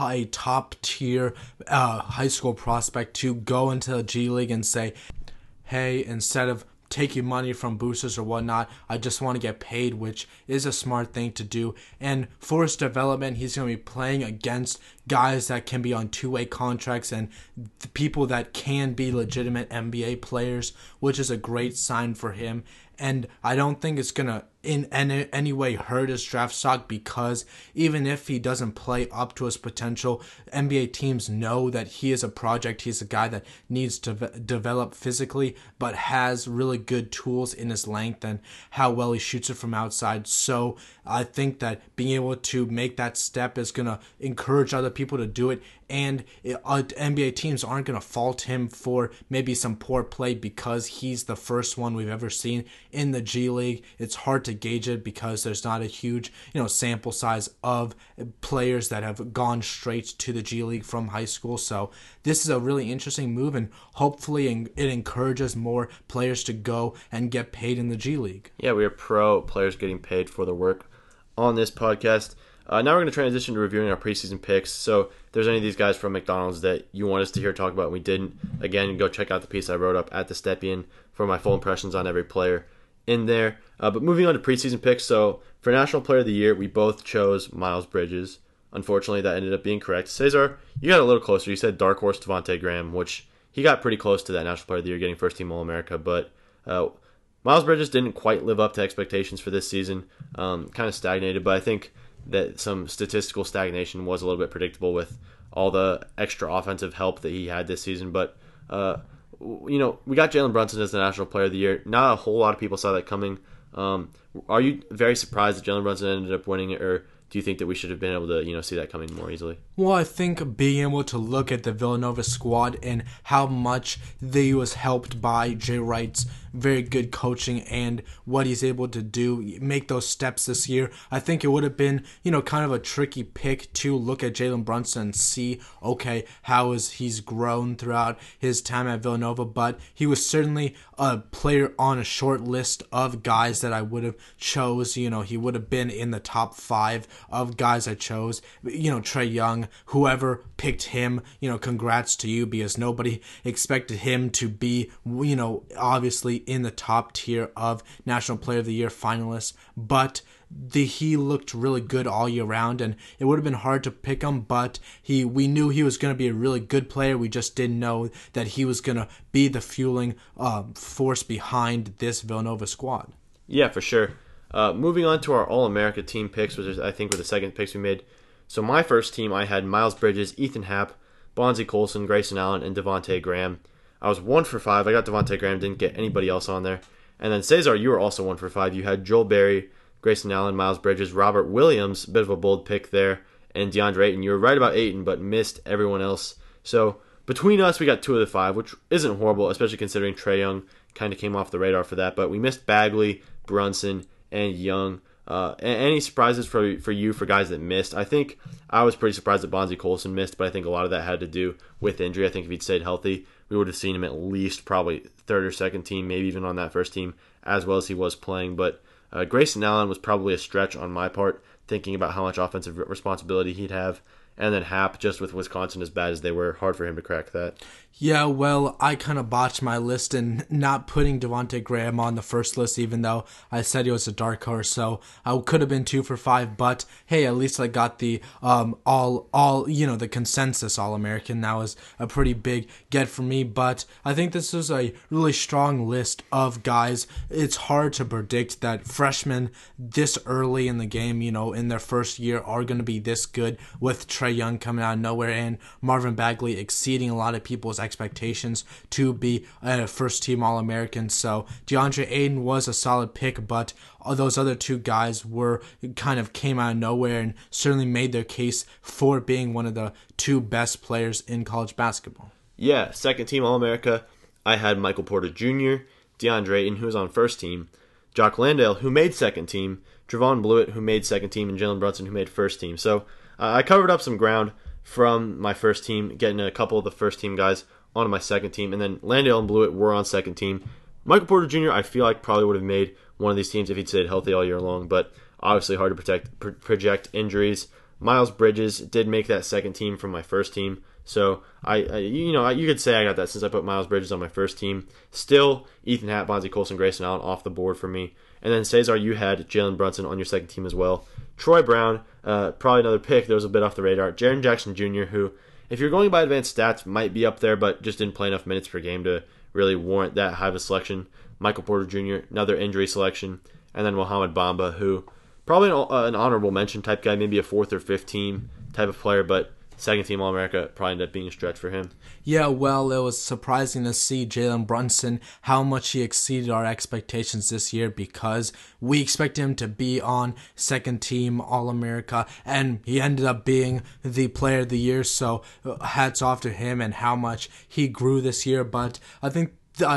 top-tier high school prospect to go into the G League and say, hey, instead of taking money from boosters or whatnot, I just want to get paid, which is a smart thing to do. And for his development, he's going to be playing against guys that can be on two-way contracts and the people that can be legitimate NBA players, which is a great sign for him. And I don't think it's going to in any way hurt his draft stock, because even if he doesn't play up to his potential, NBA teams know that he is a project. He's a guy that needs to develop physically, but has really good tools in his length and how well he shoots it from outside. So I think that being able to make that step is going to encourage other people to do it. And NBA teams aren't going to fault him for maybe some poor play because he's the first one we've ever seen in the G League. It's hard to gauge it because there's not a huge, sample size of players that have gone straight to the G League from high school. So this is a really interesting move, and hopefully it encourages more players to go and get paid in the G League. Yeah, we are pro players getting paid for their work on this podcast. Now we're going to transition to reviewing our preseason picks. So if there's any of these guys from McDonald's that you want us to hear talk about and we didn't, again, go check out the piece I wrote up at the Stepien for my full impressions on every player in there. But moving on to preseason picks. So for National Player of the Year, we both chose Miles Bridges. Unfortunately, that ended up being correct. Cesar, you got a little closer. You said dark horse Devontae Graham, which he got pretty close to that National Player of the Year, getting first team All-America. But Miles Bridges didn't quite live up to expectations for this season. Kind of stagnated, but I think that some statistical stagnation was a little bit predictable with all the extra offensive help that he had this season. But, we got Jalen Brunson as the National Player of the Year. Not a whole lot of people saw that coming. Are you very surprised that Jalen Brunson ended up winning it, or do you think that we should have been able to, see that coming more easily? Well, I think being able to look at the Villanova squad and how much they was helped by Jay Wright's very good coaching and what he's able to do, make those steps this year, I think it would have been, kind of a tricky pick to look at Jalen Brunson and see, okay, how he's grown throughout his time at Villanova, but he was certainly a player on a short list of guys that I would have chose. He would have been in the top 5 of guys I chose. Trae Young, whoever picked him, congrats to you, because nobody expected him to be, obviously in the top tier of National Player of the Year finalists, but he looked really good all year round, and it would have been hard to pick him, but we knew he was going to be a really good player. We just didn't know that he was going to be the fueling force behind this Villanova squad. Yeah, for sure. Moving on to our All-America team picks, which I think were the second picks we made. So my first team, I had Miles Bridges, Ethan Happ, Bonzie Colson, Grayson Allen, and Devontae Graham. I was 1 for 5. I got Devontae Graham, didn't get anybody else on there. And then Cesar, you were also 1 for 5. You had Joel Berry, Grayson Allen, Miles Bridges, Robert Williams, a bit of a bold pick there, and DeAndre Ayton. You were right about Ayton, but missed everyone else. So between us, we got 2 of the 5, which isn't horrible, especially considering Trae Young kind of came off the radar for that. But we missed Bagley, Brunson, and Young. Any surprises for you for guys that missed? I think I was pretty surprised that Bonzie Colson missed, but I think a lot of that had to do with injury. I think if he'd stayed healthy, we would have seen him at least probably third or second team, maybe even on that first team, as well as he was playing. But Grayson Allen was probably a stretch on my part, thinking about how much offensive responsibility he'd have. And then Happ, just with Wisconsin as bad as they were, hard for him to crack that. Yeah, well, I kind of botched my list and not putting Devontae Graham on the first list, even though I said he was a dark horse. So I could have been 2 for 5, but hey, at least I got the the consensus All-American. That was a pretty big get for me. But I think this is a really strong list of guys. It's hard to predict that freshmen this early in the game, in their first year, are going to be this good, with Trae Young coming out of nowhere and Marvin Bagley exceeding a lot of people's expectations to be a first-team All-American. So DeAndre Ayton was a solid pick, but those other two guys came out of nowhere and certainly made their case for being one of the two best players in college basketball. Yeah, second-team All-America. I had Michael Porter Jr., DeAndre Ayton, who was on first team, Jock Landale, who made second team, Trevon Blewett, who made second team, and Jalen Brunson, who made first team. So I covered up some ground from my first team, getting a couple of the first team guys onto my second team, and then Landale and Blewett were on second team. Michael Porter Jr., I feel like probably would have made one of these teams if he'd stayed healthy all year long, but obviously hard to project injuries. Miles Bridges did make that second team from my first team, so you could say I got that since I put Miles Bridges on my first team. Still, Ethan Happ, Bonzie Colson, Grayson Allen off the board for me. And then Cesar, you had Jalen Brunson on your second team as well. Troy Brown, probably another pick that was a bit off the radar. Jaren Jackson Jr., who, if you're going by advanced stats, might be up there, but just didn't play enough minutes per game to really warrant that high of a selection. Michael Porter Jr., another injury selection. And then Mohamed Bamba, who probably an honorable mention type guy, maybe a fourth or fifth team type of player, but second team All-America probably ended up being a stretch for him. Yeah, well, it was surprising to see Jalen Brunson, how much he exceeded our expectations this year, because we expected him to be on second team All-America, and he ended up being the player of the year, so hats off to him and how much he grew this year. But I think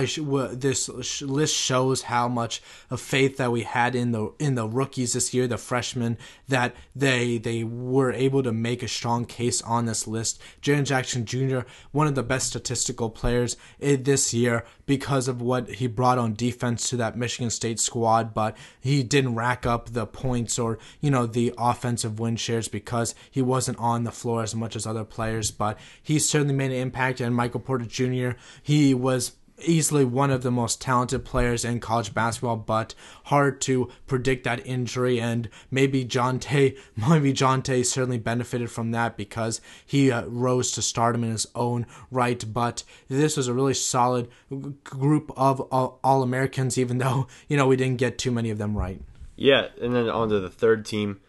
this list shows how much of faith that we had in the rookies this year, the freshmen, that they were able to make a strong case on this list. Jaren Jackson Jr., one of the best statistical players this year because of what he brought on defense to that Michigan State squad, but he didn't rack up the points or the offensive win shares because he wasn't on the floor as much as other players. But he certainly made an impact. And Michael Porter Jr., he was easily one of the most talented players in college basketball, but hard to predict that injury, and maybe Jonte certainly benefited from that because he rose to stardom in his own right. But this was a really solid group of All-Americans, even though we didn't get too many of them right. Yeah, and then on to the third team,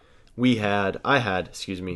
I had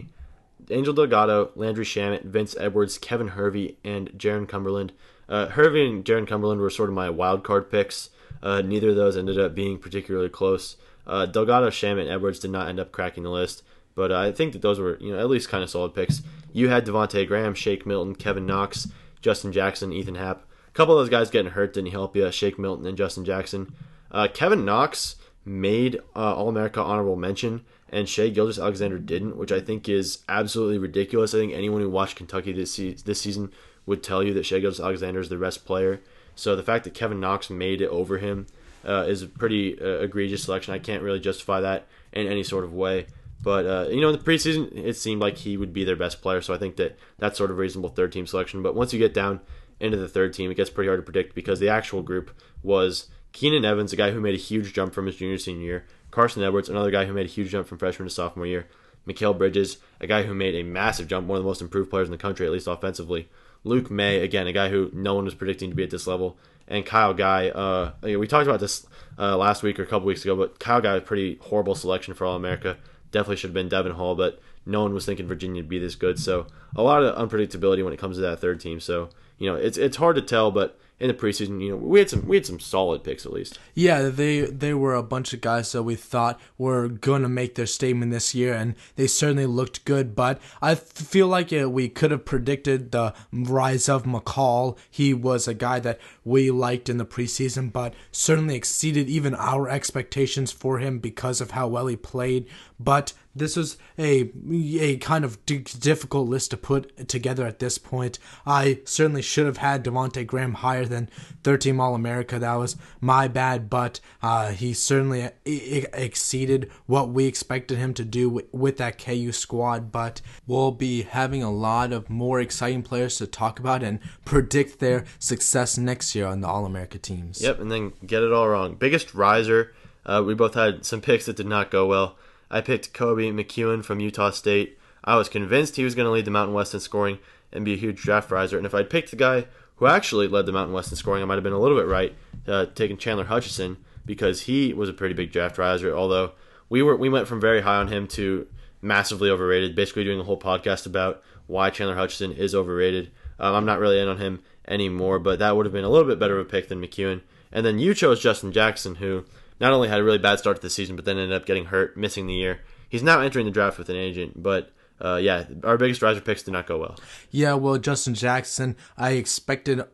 Angel Delgado, Landry Shamet, Vince Edwards, Kevin Hervey, and Jaron Cumberland. Hervey and Jaron Cumberland were sort of my wild card picks. Neither of those ended up being particularly close. Delgado, Shamet, and Edwards did not end up cracking the list, but I think that those were at least kind of solid picks. You had Devontae Graham, Shake Milton, Kevin Knox, Justin Jackson, Ethan Happ. A couple of those guys getting hurt didn't help you. Shake Milton and Justin Jackson. Kevin Knox made All-America honorable mention, and Shai Gilgeous-Alexander didn't, which I think is absolutely ridiculous. I think anyone who watched Kentucky this season would tell you that Shai Gilgeous-Alexander is the best player. So the fact that Kevin Knox made it over him is a pretty egregious selection. I can't really justify that in any sort of way. But, in the preseason, it seemed like he would be their best player, so I think that that's sort of a reasonable third-team selection. But once you get down into the third team, it gets pretty hard to predict because the actual group was Keenan Evans, a guy who made a huge jump from his junior-senior year, Carson Edwards, another guy who made a huge jump from freshman to sophomore year, Mikal Bridges, a guy who made a massive jump, one of the most improved players in the country, at least offensively, Luke May, again, a guy who no one was predicting to be at this level, and Kyle Guy. We talked about this last week or a couple weeks ago, but Kyle Guy, a pretty horrible selection for All-America. Definitely should have been Devin Hall, but no one was thinking Virginia would be this good. So a lot of unpredictability when it comes to that third team. So it's hard to tell, but in the preseason, we had some solid picks at least. Yeah, they were a bunch of guys that we thought were going to make their statement this year, and they certainly looked good. But I feel like we could have predicted the rise of McCall. He was a guy that we liked in the preseason, but certainly exceeded even our expectations for him because of how well he played. But this was a kind of difficult list to put together at this point. I certainly should have had Devontae Graham higher higher than third-team All-America. That was my bad, but he certainly exceeded what we expected him to do with that KU squad. But we'll be having a lot of more exciting players to talk about and predict their success next year on the All-America teams. Yep, and then get it all wrong. Biggest riser, we both had some picks that did not go well. I picked Kobe McEwen from Utah State. I was convinced he was going to lead the Mountain West in scoring and be a huge draft riser. And if I'd picked the guy who actually led the Mountain West in scoring, I might have been a little bit right, taking Chandler Hutchison, because he was a pretty big draft riser, although we went from very high on him to massively overrated, basically doing a whole podcast about why Chandler Hutchison is overrated. I'm not really in on him anymore, but that would have been a little bit better of a pick than McEwen. And then you chose Justin Jackson, who not only had a really bad start to the season, but then ended up getting hurt, missing the year. He's now entering the draft with an agent, but our biggest riser picks did not go well. Yeah, well, Justin Jackson, I expected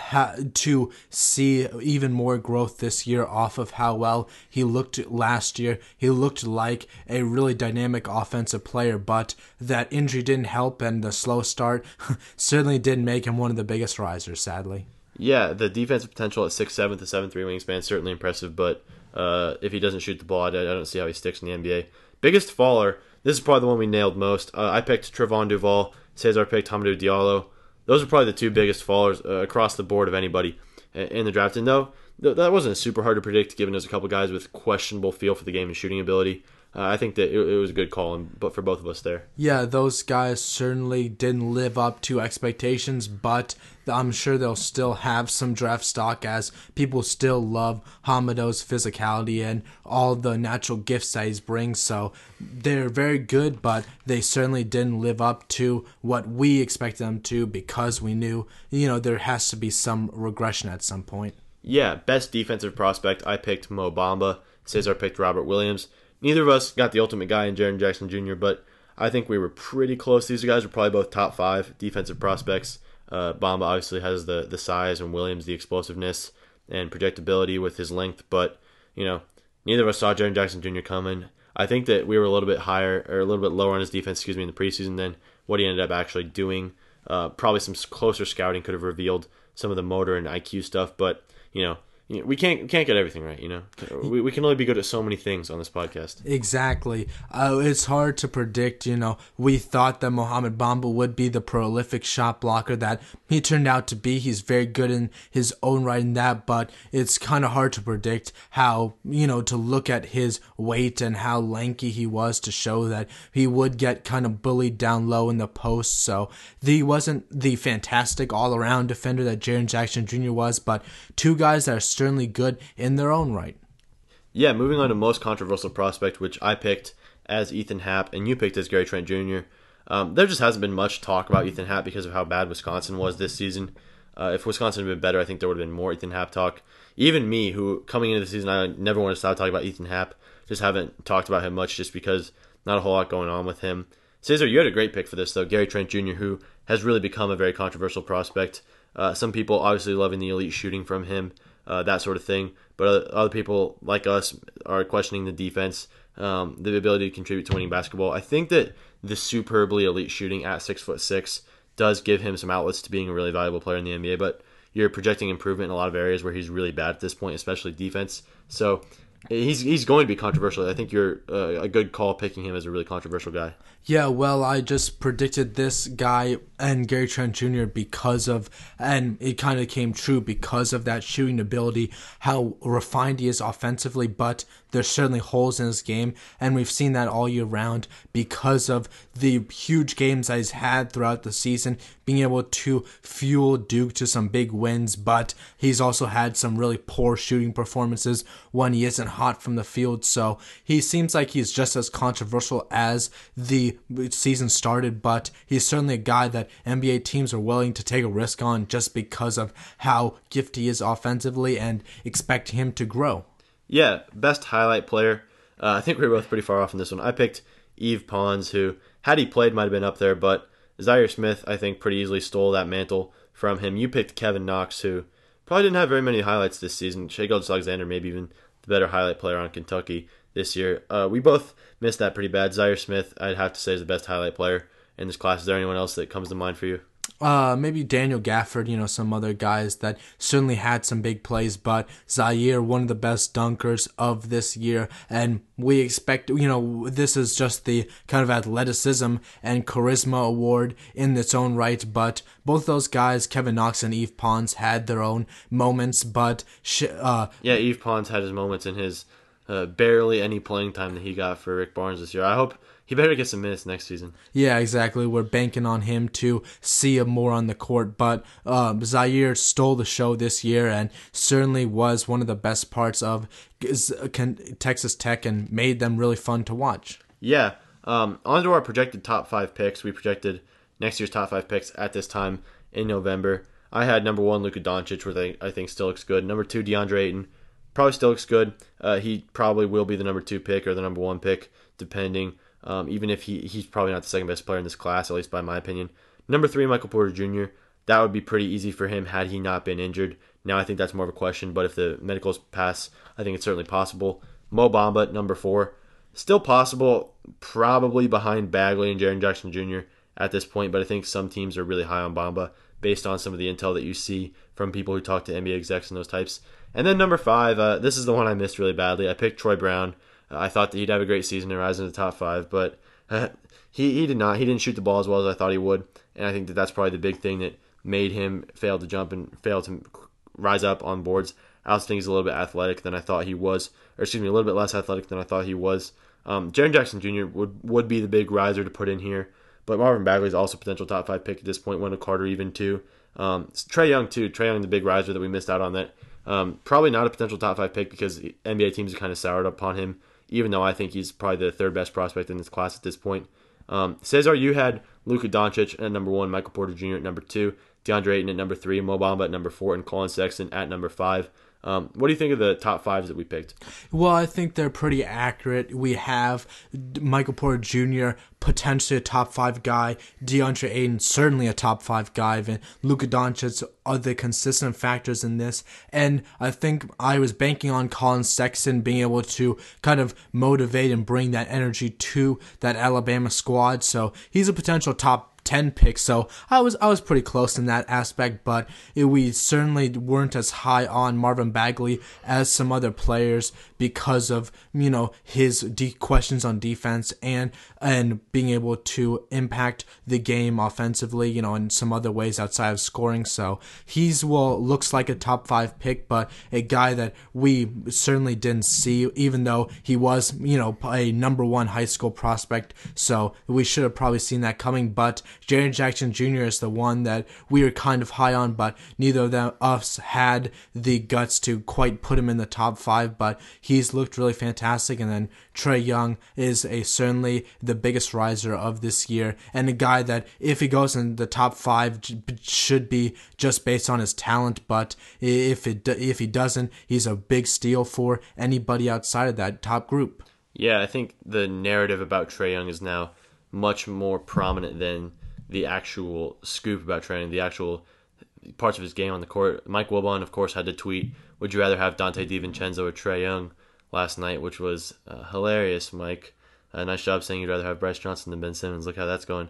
to see even more growth this year off of how well he looked last year. He looked like a really dynamic offensive player, but that injury didn't help, and the slow start certainly didn't make him one of the biggest risers, sadly. Yeah, the defensive potential at 6'7" to 7'3" wingspan is certainly impressive, but if he doesn't shoot the ball, I don't see how he sticks in the NBA. Biggest faller, this is probably the one we nailed most. I picked Trevon Duval. Cesar picked Hamidou Diallo. Those are probably the two biggest fallers across the board of anybody in the draft. And though that wasn't super hard to predict, given there's a couple guys with questionable feel for the game and shooting ability, I think that it was a good call but for both of us there. Yeah, those guys certainly didn't live up to expectations, but I'm sure they'll still have some draft stock, as people still love Hamidou's physicality and all the natural gifts that he brings. So they're very good, but they certainly didn't live up to what we expected them to, because we knew, there has to be some regression at some point. Yeah, best defensive prospect, I picked Mo Bamba. Cesar picked Robert Williams. Neither of us got the ultimate guy in Jaren Jackson Jr., but I think we were pretty close. These guys were probably both top 5 defensive prospects. Bamba obviously has the size, and Williams the explosiveness and projectability with his length, but neither of us saw Jaren Jackson Jr. coming. I think that we were a little bit higher, or a little bit lower on his defense, in the preseason than what he ended up actually doing. Probably some closer scouting could have revealed some of the motor and IQ stuff, but we can't get everything right, We can only be good at so many things on this podcast. Exactly. It's hard to predict, We thought that Mohamed Bamba would be the prolific shot blocker that he turned out to be. He's very good in his own right in that, but it's kind of hard to predict how, to look at his weight and how lanky he was to show that he would get kind of bullied down low in the post. So he wasn't the fantastic all-around defender that Jaren Jackson Jr. was, but two guys that are certainly good in their own right. Yeah, moving on to most controversial prospect, which I picked as Ethan Happ and you picked as Gary Trent Jr. There just hasn't been much talk about Ethan Happ because of how bad Wisconsin was this season. If Wisconsin had been better, I think there would have been more Ethan Happ talk. Even me, who coming into the season, I never want to stop talking about Ethan Happ, just haven't talked about him much just because not a whole lot going on with him. Cesar, you had a great pick for this, though. Gary Trent Jr., who has really become a very controversial prospect. Some people obviously loving the elite shooting from him, that sort of thing. But other people like us are questioning the defense, the ability to contribute to winning basketball. I think that the superbly elite shooting at 6'6" does give him some outlets to being a really valuable player in the NBA. But you're projecting improvement in a lot of areas where he's really bad at this point, especially defense. So he's going to be controversial. I think you're a good call picking him as a really controversial guy. Yeah, well, I just predicted this guy and Gary Trent Jr. and it kind of came true because of that shooting ability, how refined he is offensively, but there's certainly holes in his game, and we've seen that all year round because of the huge games that he's had throughout the season, being able to fuel Duke to some big wins, but he's also had some really poor shooting performances when he isn't hot from the field, so he seems like he's just as controversial as the season started, but he's certainly a guy that NBA teams are willing to take a risk on just because of how gifted he is offensively and expect him to grow. Yeah, best highlight player. I think we were both pretty far off in this one. I picked Yves Pons, who, had he played, might have been up there, but Zaire Smith, I think, pretty easily stole that mantle from him. You picked Kevin Knox, who probably didn't have very many highlights this season. Shai Gilgeous-Alexander, maybe even the better highlight player on Kentucky this year. We both missed that pretty bad. Zaire Smith, I'd have to say, is the best highlight player in this class. Is there anyone else that comes to mind for you? Maybe Daniel Gafford, some other guys that certainly had some big plays, but Zaire, one of the best dunkers of this year, and we expect, this is just the kind of athleticism and charisma award in its own right, but both those guys, Kevin Knox and Yves Pons, had their own moments, but Yves Pons had his moments in his barely any playing time that he got for Rick Barnes this year. I hope he better get some minutes next season. Yeah, exactly. We're banking on him to see him more on the court. But Zaire stole the show this year and certainly was one of the best parts of Texas Tech and made them really fun to watch. Yeah. On to our projected top 5 picks. We projected next year's top 5 picks at this time in November. I had number 1, Luka Doncic, which I think still looks good. Number 2, DeAndre Ayton. Probably still looks good. He probably will be the number 2 pick or the number 1 pick, depending. Even if he's probably not the second best player in this class, at least by my opinion. Number 3, Michael Porter Jr. That would be pretty easy for him had he not been injured. Now I think that's more of a question, but if the medicals pass, I think it's certainly possible. Mo Bamba, number 4. Still possible, probably behind Bagley and Jaren Jackson Jr. at this point, but I think some teams are really high on Bamba based on some of the intel that you see from people who talk to NBA execs and those types. And then number 5, this is the one I missed really badly. I picked Troy Brown. I thought that he'd have a great season and rise into the top 5, but he did not. He didn't shoot the ball as well as I thought he would, and I think that that's probably the big thing that made him fail to jump and fail to rise up on boards. I also think he's a little bit athletic than I thought he was, a little bit less athletic than I thought he was. Jaren Jackson Jr. would be the big riser to put in here, but Marvin Bagley is also a potential top 5 pick at this point. Wendell Carter even too. Trae Young too. Trae Young, the big riser that we missed out on that. Probably not a potential top 5 pick because NBA teams have kind of soured upon him, even though I think he's probably the 3rd best prospect in this class at this point. Cesar, you had Luka Doncic at number 1, Michael Porter Jr. at number 2, DeAndre Ayton at number 3, Mo Bamba at number 4, and Colin Sexton at number 5. What do you think of the top 5s that we picked? Well, I think they're pretty accurate. We have Michael Porter Jr., potentially a top 5 guy, DeAndre Ayton, certainly a top 5 guy, and Luka Doncic are the consistent factors in this. And I think I was banking on Colin Sexton being able to kind of motivate and bring that energy to that Alabama squad. So he's a potential top 10 picks, so I was pretty close in that aspect, but we certainly weren't as high on Marvin Bagley as some other players because of his questions on defense and being able to impact the game offensively, in some other ways outside of scoring. So looks like a top 5 pick, but a guy that we certainly didn't see, even though he was a number 1 high school prospect. So we should have probably seen that coming, but Jaren Jackson Jr. is the one that we were kind of high on, but neither of us had the guts to quite put him in the top 5, but he's looked really fantastic. And then Trae Young is certainly the biggest riser of this year, and a guy that if he goes in the top 5 should be just based on his talent, but if he doesn't, he's a big steal for anybody outside of that top group. Yeah, I think the narrative about Trae Young is now much more prominent than the actual scoop about Trae Young, the actual parts of his game on the court. Mike Wilbon, of course, had to tweet, "Would you rather have Donte DiVincenzo or Trae Young?" last night, which was hilarious, Mike. Nice job saying you'd rather have Bryce Johnson than Ben Simmons. Look how that's going.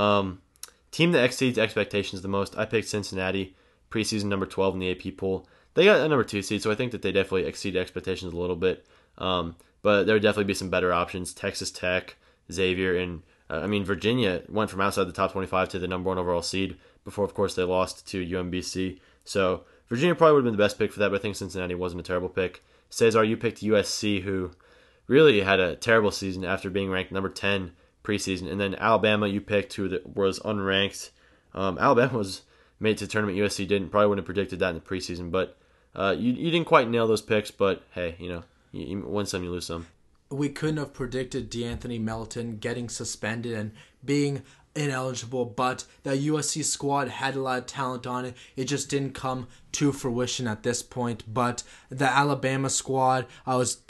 Team that exceeds expectations the most, I picked Cincinnati, preseason number 12 in the AP poll. They got a number 2 seed, so I think that they definitely exceed expectations a little bit. But there would definitely be some better options. Texas Tech, Xavier, and Virginia went from outside the top 25 to the number 1 overall seed before, of course, they lost to UMBC. So Virginia probably would have been the best pick for that, but I think Cincinnati wasn't a terrible pick. Cesar, you picked USC, who really had a terrible season after being ranked number 10 preseason. And then Alabama, you picked, who was unranked. Alabama was made to the tournament. USC didn't. Probably wouldn't have predicted that in the preseason. But you didn't quite nail those picks, but hey, you win some, you lose some. We couldn't have predicted DeAnthony Melton getting suspended and being ineligible, but the USC squad had a lot of talent on it. It just didn't come to fruition at this point. But the Alabama squad,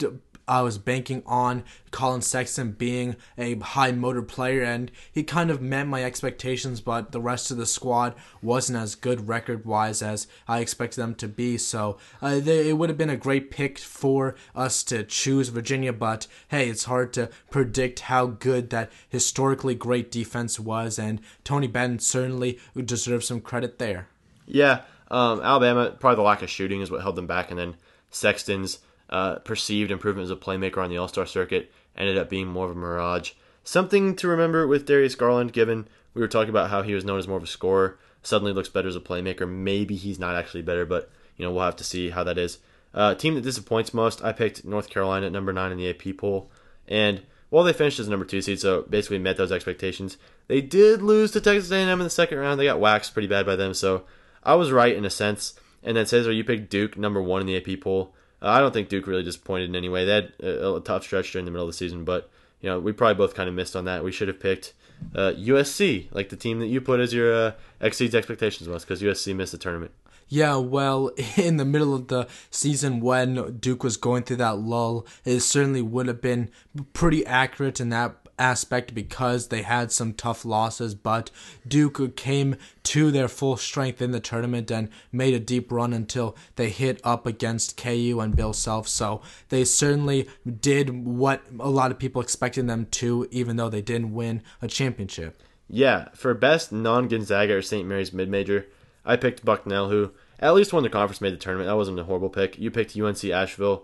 I was banking on Colin Sexton being a high motor player, and he kind of met my expectations, but the rest of the squad wasn't as good record-wise as I expected them to be. So it would have been a great pick for us to choose Virginia, but hey, it's hard to predict how good that historically great defense was, and Tony Benton certainly deserves some credit there. Yeah, Alabama, probably the lack of shooting is what held them back, and then Sexton's perceived improvement as a playmaker on the All-Star circuit ended up being more of a mirage. Something to remember with Darius Garland, given we were talking about how he was known as more of a scorer, suddenly looks better as a playmaker. Maybe he's not actually better, but we'll have to see how that is. Team that disappoints most, I picked North Carolina at number 9 in the AP poll, and while they finished as number 2 seed, so basically met those expectations, they did lose to Texas A&M in the second round. They got waxed pretty bad by them, so I was right in a sense. And then Cesar, you picked Duke number 1 in the AP poll. I don't think Duke really disappointed in any way. They had a tough stretch during the middle of the season, but we probably both kind of missed on that. We should have picked USC, like the team that you put as your exceeds expectations was, because USC missed the tournament. Yeah, well, in the middle of the season when Duke was going through that lull, it certainly would have been pretty accurate in that aspect because they had some tough losses, but Duke came to their full strength in the tournament and made a deep run until they hit up against KU and Bill Self. So they certainly did what a lot of people expected them to, even though they didn't win a championship. Yeah, for best non-Gonzaga or St. Mary's mid-major, I picked Bucknell, who at least won the conference, made the tournament. That wasn't a horrible pick. You picked UNC Asheville.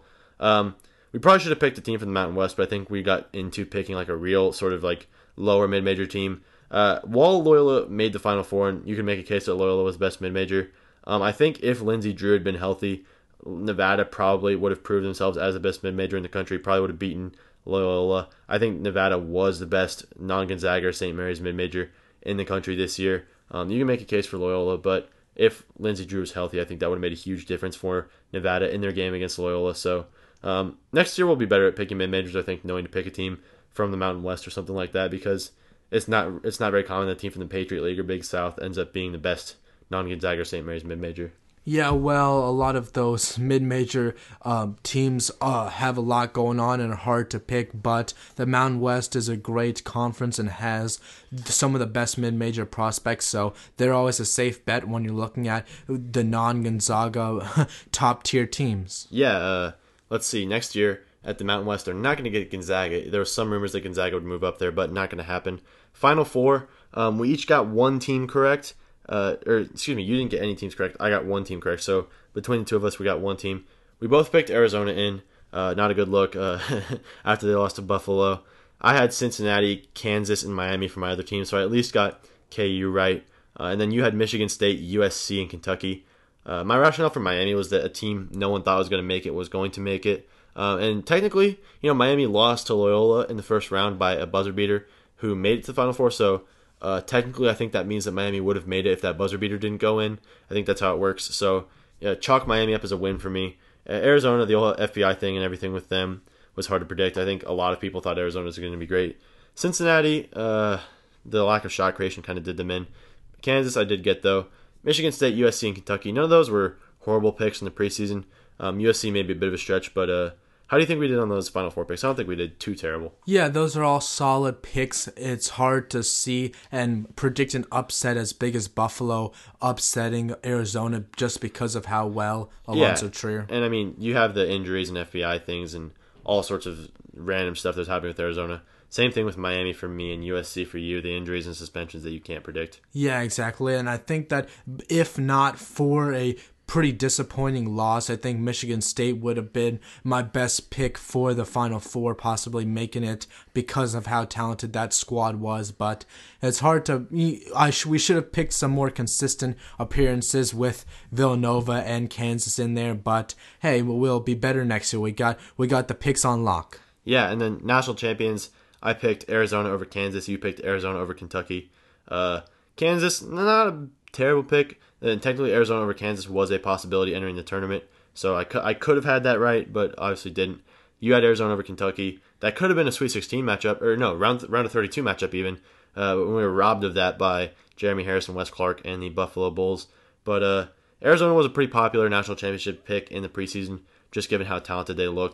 We probably should have picked a team from the Mountain West, but I think we got into picking like a real sort of like lower mid-major team. While Loyola made the Final Four, and you can make a case that Loyola was the best mid-major, I think if Lindsey Drew had been healthy, Nevada probably would have proved themselves as the best mid-major in the country, probably would have beaten Loyola. I think Nevada was the best non-Gonzaga or St. Mary's mid-major in the country this year. You can make a case for Loyola, but if Lindsey Drew was healthy, I think that would have made a huge difference for Nevada in their game against Loyola. So next year we'll be better at picking mid-majors, I think, knowing to pick a team from the Mountain West or something like that, because it's not very common that a team from the Patriot League or Big South ends up being the best non-Gonzaga or St. Mary's mid-major. Yeah, well, a lot of those mid-major teams have a lot going on and are hard to pick, but the Mountain West is a great conference and has some of the best mid-major prospects, so they're always a safe bet when you're looking at the non-Gonzaga top-tier teams. Yeah, let's see. Next year at the Mountain West, they're not going to get Gonzaga. There were some rumors that Gonzaga would move up there, but not going to happen. Final Four, we each got one team correct. You didn't get any teams correct. I got one team correct. So between the two of us, we got one team. We both picked Arizona in. Not a good look after they lost to Buffalo. I had Cincinnati, Kansas, and Miami for my other team, so I at least got KU right. And then you had Michigan State, USC, and Kentucky. My rationale for Miami was that a team no one thought was going to make it was going to make it. And technically, Miami lost to Loyola in the first round by a buzzer beater who made it to the Final Four, so technically, I think that means that Miami would have made it if that buzzer beater didn't go in. I think that's how it works. So, chalk Miami up as a win for me. Arizona, the whole FBI thing and everything with them was hard to predict. I think a lot of people thought Arizona was going to be great. Cincinnati, the lack of shot creation kind of did them in. Kansas, I did get, though. Michigan State, USC, and Kentucky. None of those were horrible picks in the preseason. USC may be a bit of a stretch, but how do you think we did on those Final Four picks? I don't think we did too terrible. Yeah, those are all solid picks. It's hard to see and predict an upset as big as Buffalo upsetting Arizona just because of how well Alonzo Trier. And I mean, you have the injuries and FBI things and all sorts of random stuff that's happening with Arizona. Same thing with Miami for me and USC for you, the injuries and suspensions that you can't predict. Yeah, exactly. And I think that if not for a pretty disappointing loss, I think Michigan State would have been my best pick for the Final Four, possibly making it because of how talented that squad was. But it's hard to. We should have picked some more consistent appearances with Villanova and Kansas in there. But hey, we'll be better next year. We got the picks on lock. Yeah, and then national champions. I picked Arizona over Kansas. You picked Arizona over Kentucky. Kansas, not a terrible pick. And technically, Arizona over Kansas was a possibility entering the tournament. So I could have had that right, but obviously didn't. You had Arizona over Kentucky. That could have been a Sweet 16 matchup, or no, round of 32 matchup even. When we were robbed of that by Jeremy Harris and Wes Clark and the Buffalo Bulls. But Arizona was a pretty popular national championship pick in the preseason, just given how talented they looked.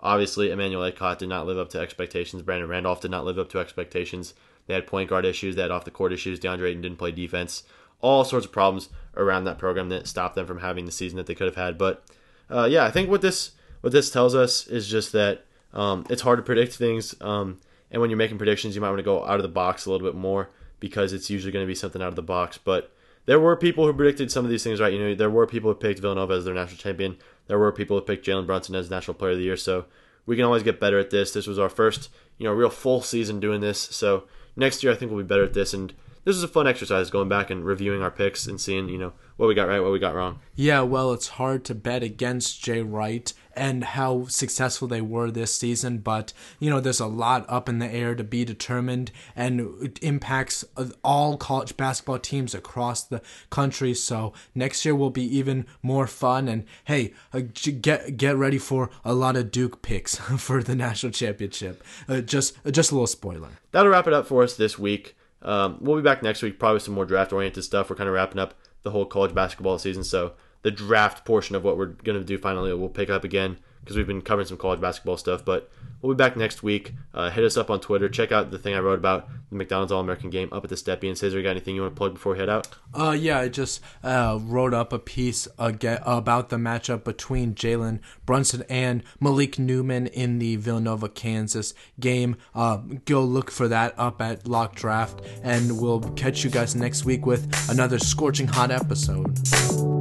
Obviously, Emmanuel Ecott did not live up to expectations. Brandon Randolph did not live up to expectations. They had point guard issues. They had off-the-court issues. DeAndre Ayton didn't play defense. All sorts of problems around that program that stopped them from having the season that they could have had. But, I think what this tells us is just that it's hard to predict things. And when you're making predictions, you might want to go out of the box a little bit more because it's usually going to be something out of the box. But there were people who predicted some of these things right. There were people who picked Villanova as their national champion. There were people who picked Jalen Brunson as National Player of the Year. So we can always get better at this. This was our first, real full season doing this. So next year I think we'll be better at this. And this was a fun exercise going back and reviewing our picks and seeing, what we got right, what we got wrong. Yeah, well, it's hard to bet against Jay Wright and how successful they were this season, but, there's a lot up in the air to be determined, and it impacts all college basketball teams across the country, so next year will be even more fun, and hey, get ready for a lot of Duke picks for the national championship. Just a little spoiler. That'll wrap it up for us this week. We'll be back next week, probably with some more draft-oriented stuff. We're kind of wrapping up the whole college basketball season, so the draft portion of what we're going to do finally will pick up again because we've been covering some college basketball stuff. But we'll be back next week. Hit us up on Twitter. Check out the thing I wrote about the McDonald's All-American game up at the Steppy. And Cesar, you got anything you want to plug before we head out? Yeah, I just wrote up a piece about the matchup between Jalen Brunson and Malik Newman in the Villanova-Kansas game. Go look for that up at Lock Draft, and we'll catch you guys next week with another scorching hot episode.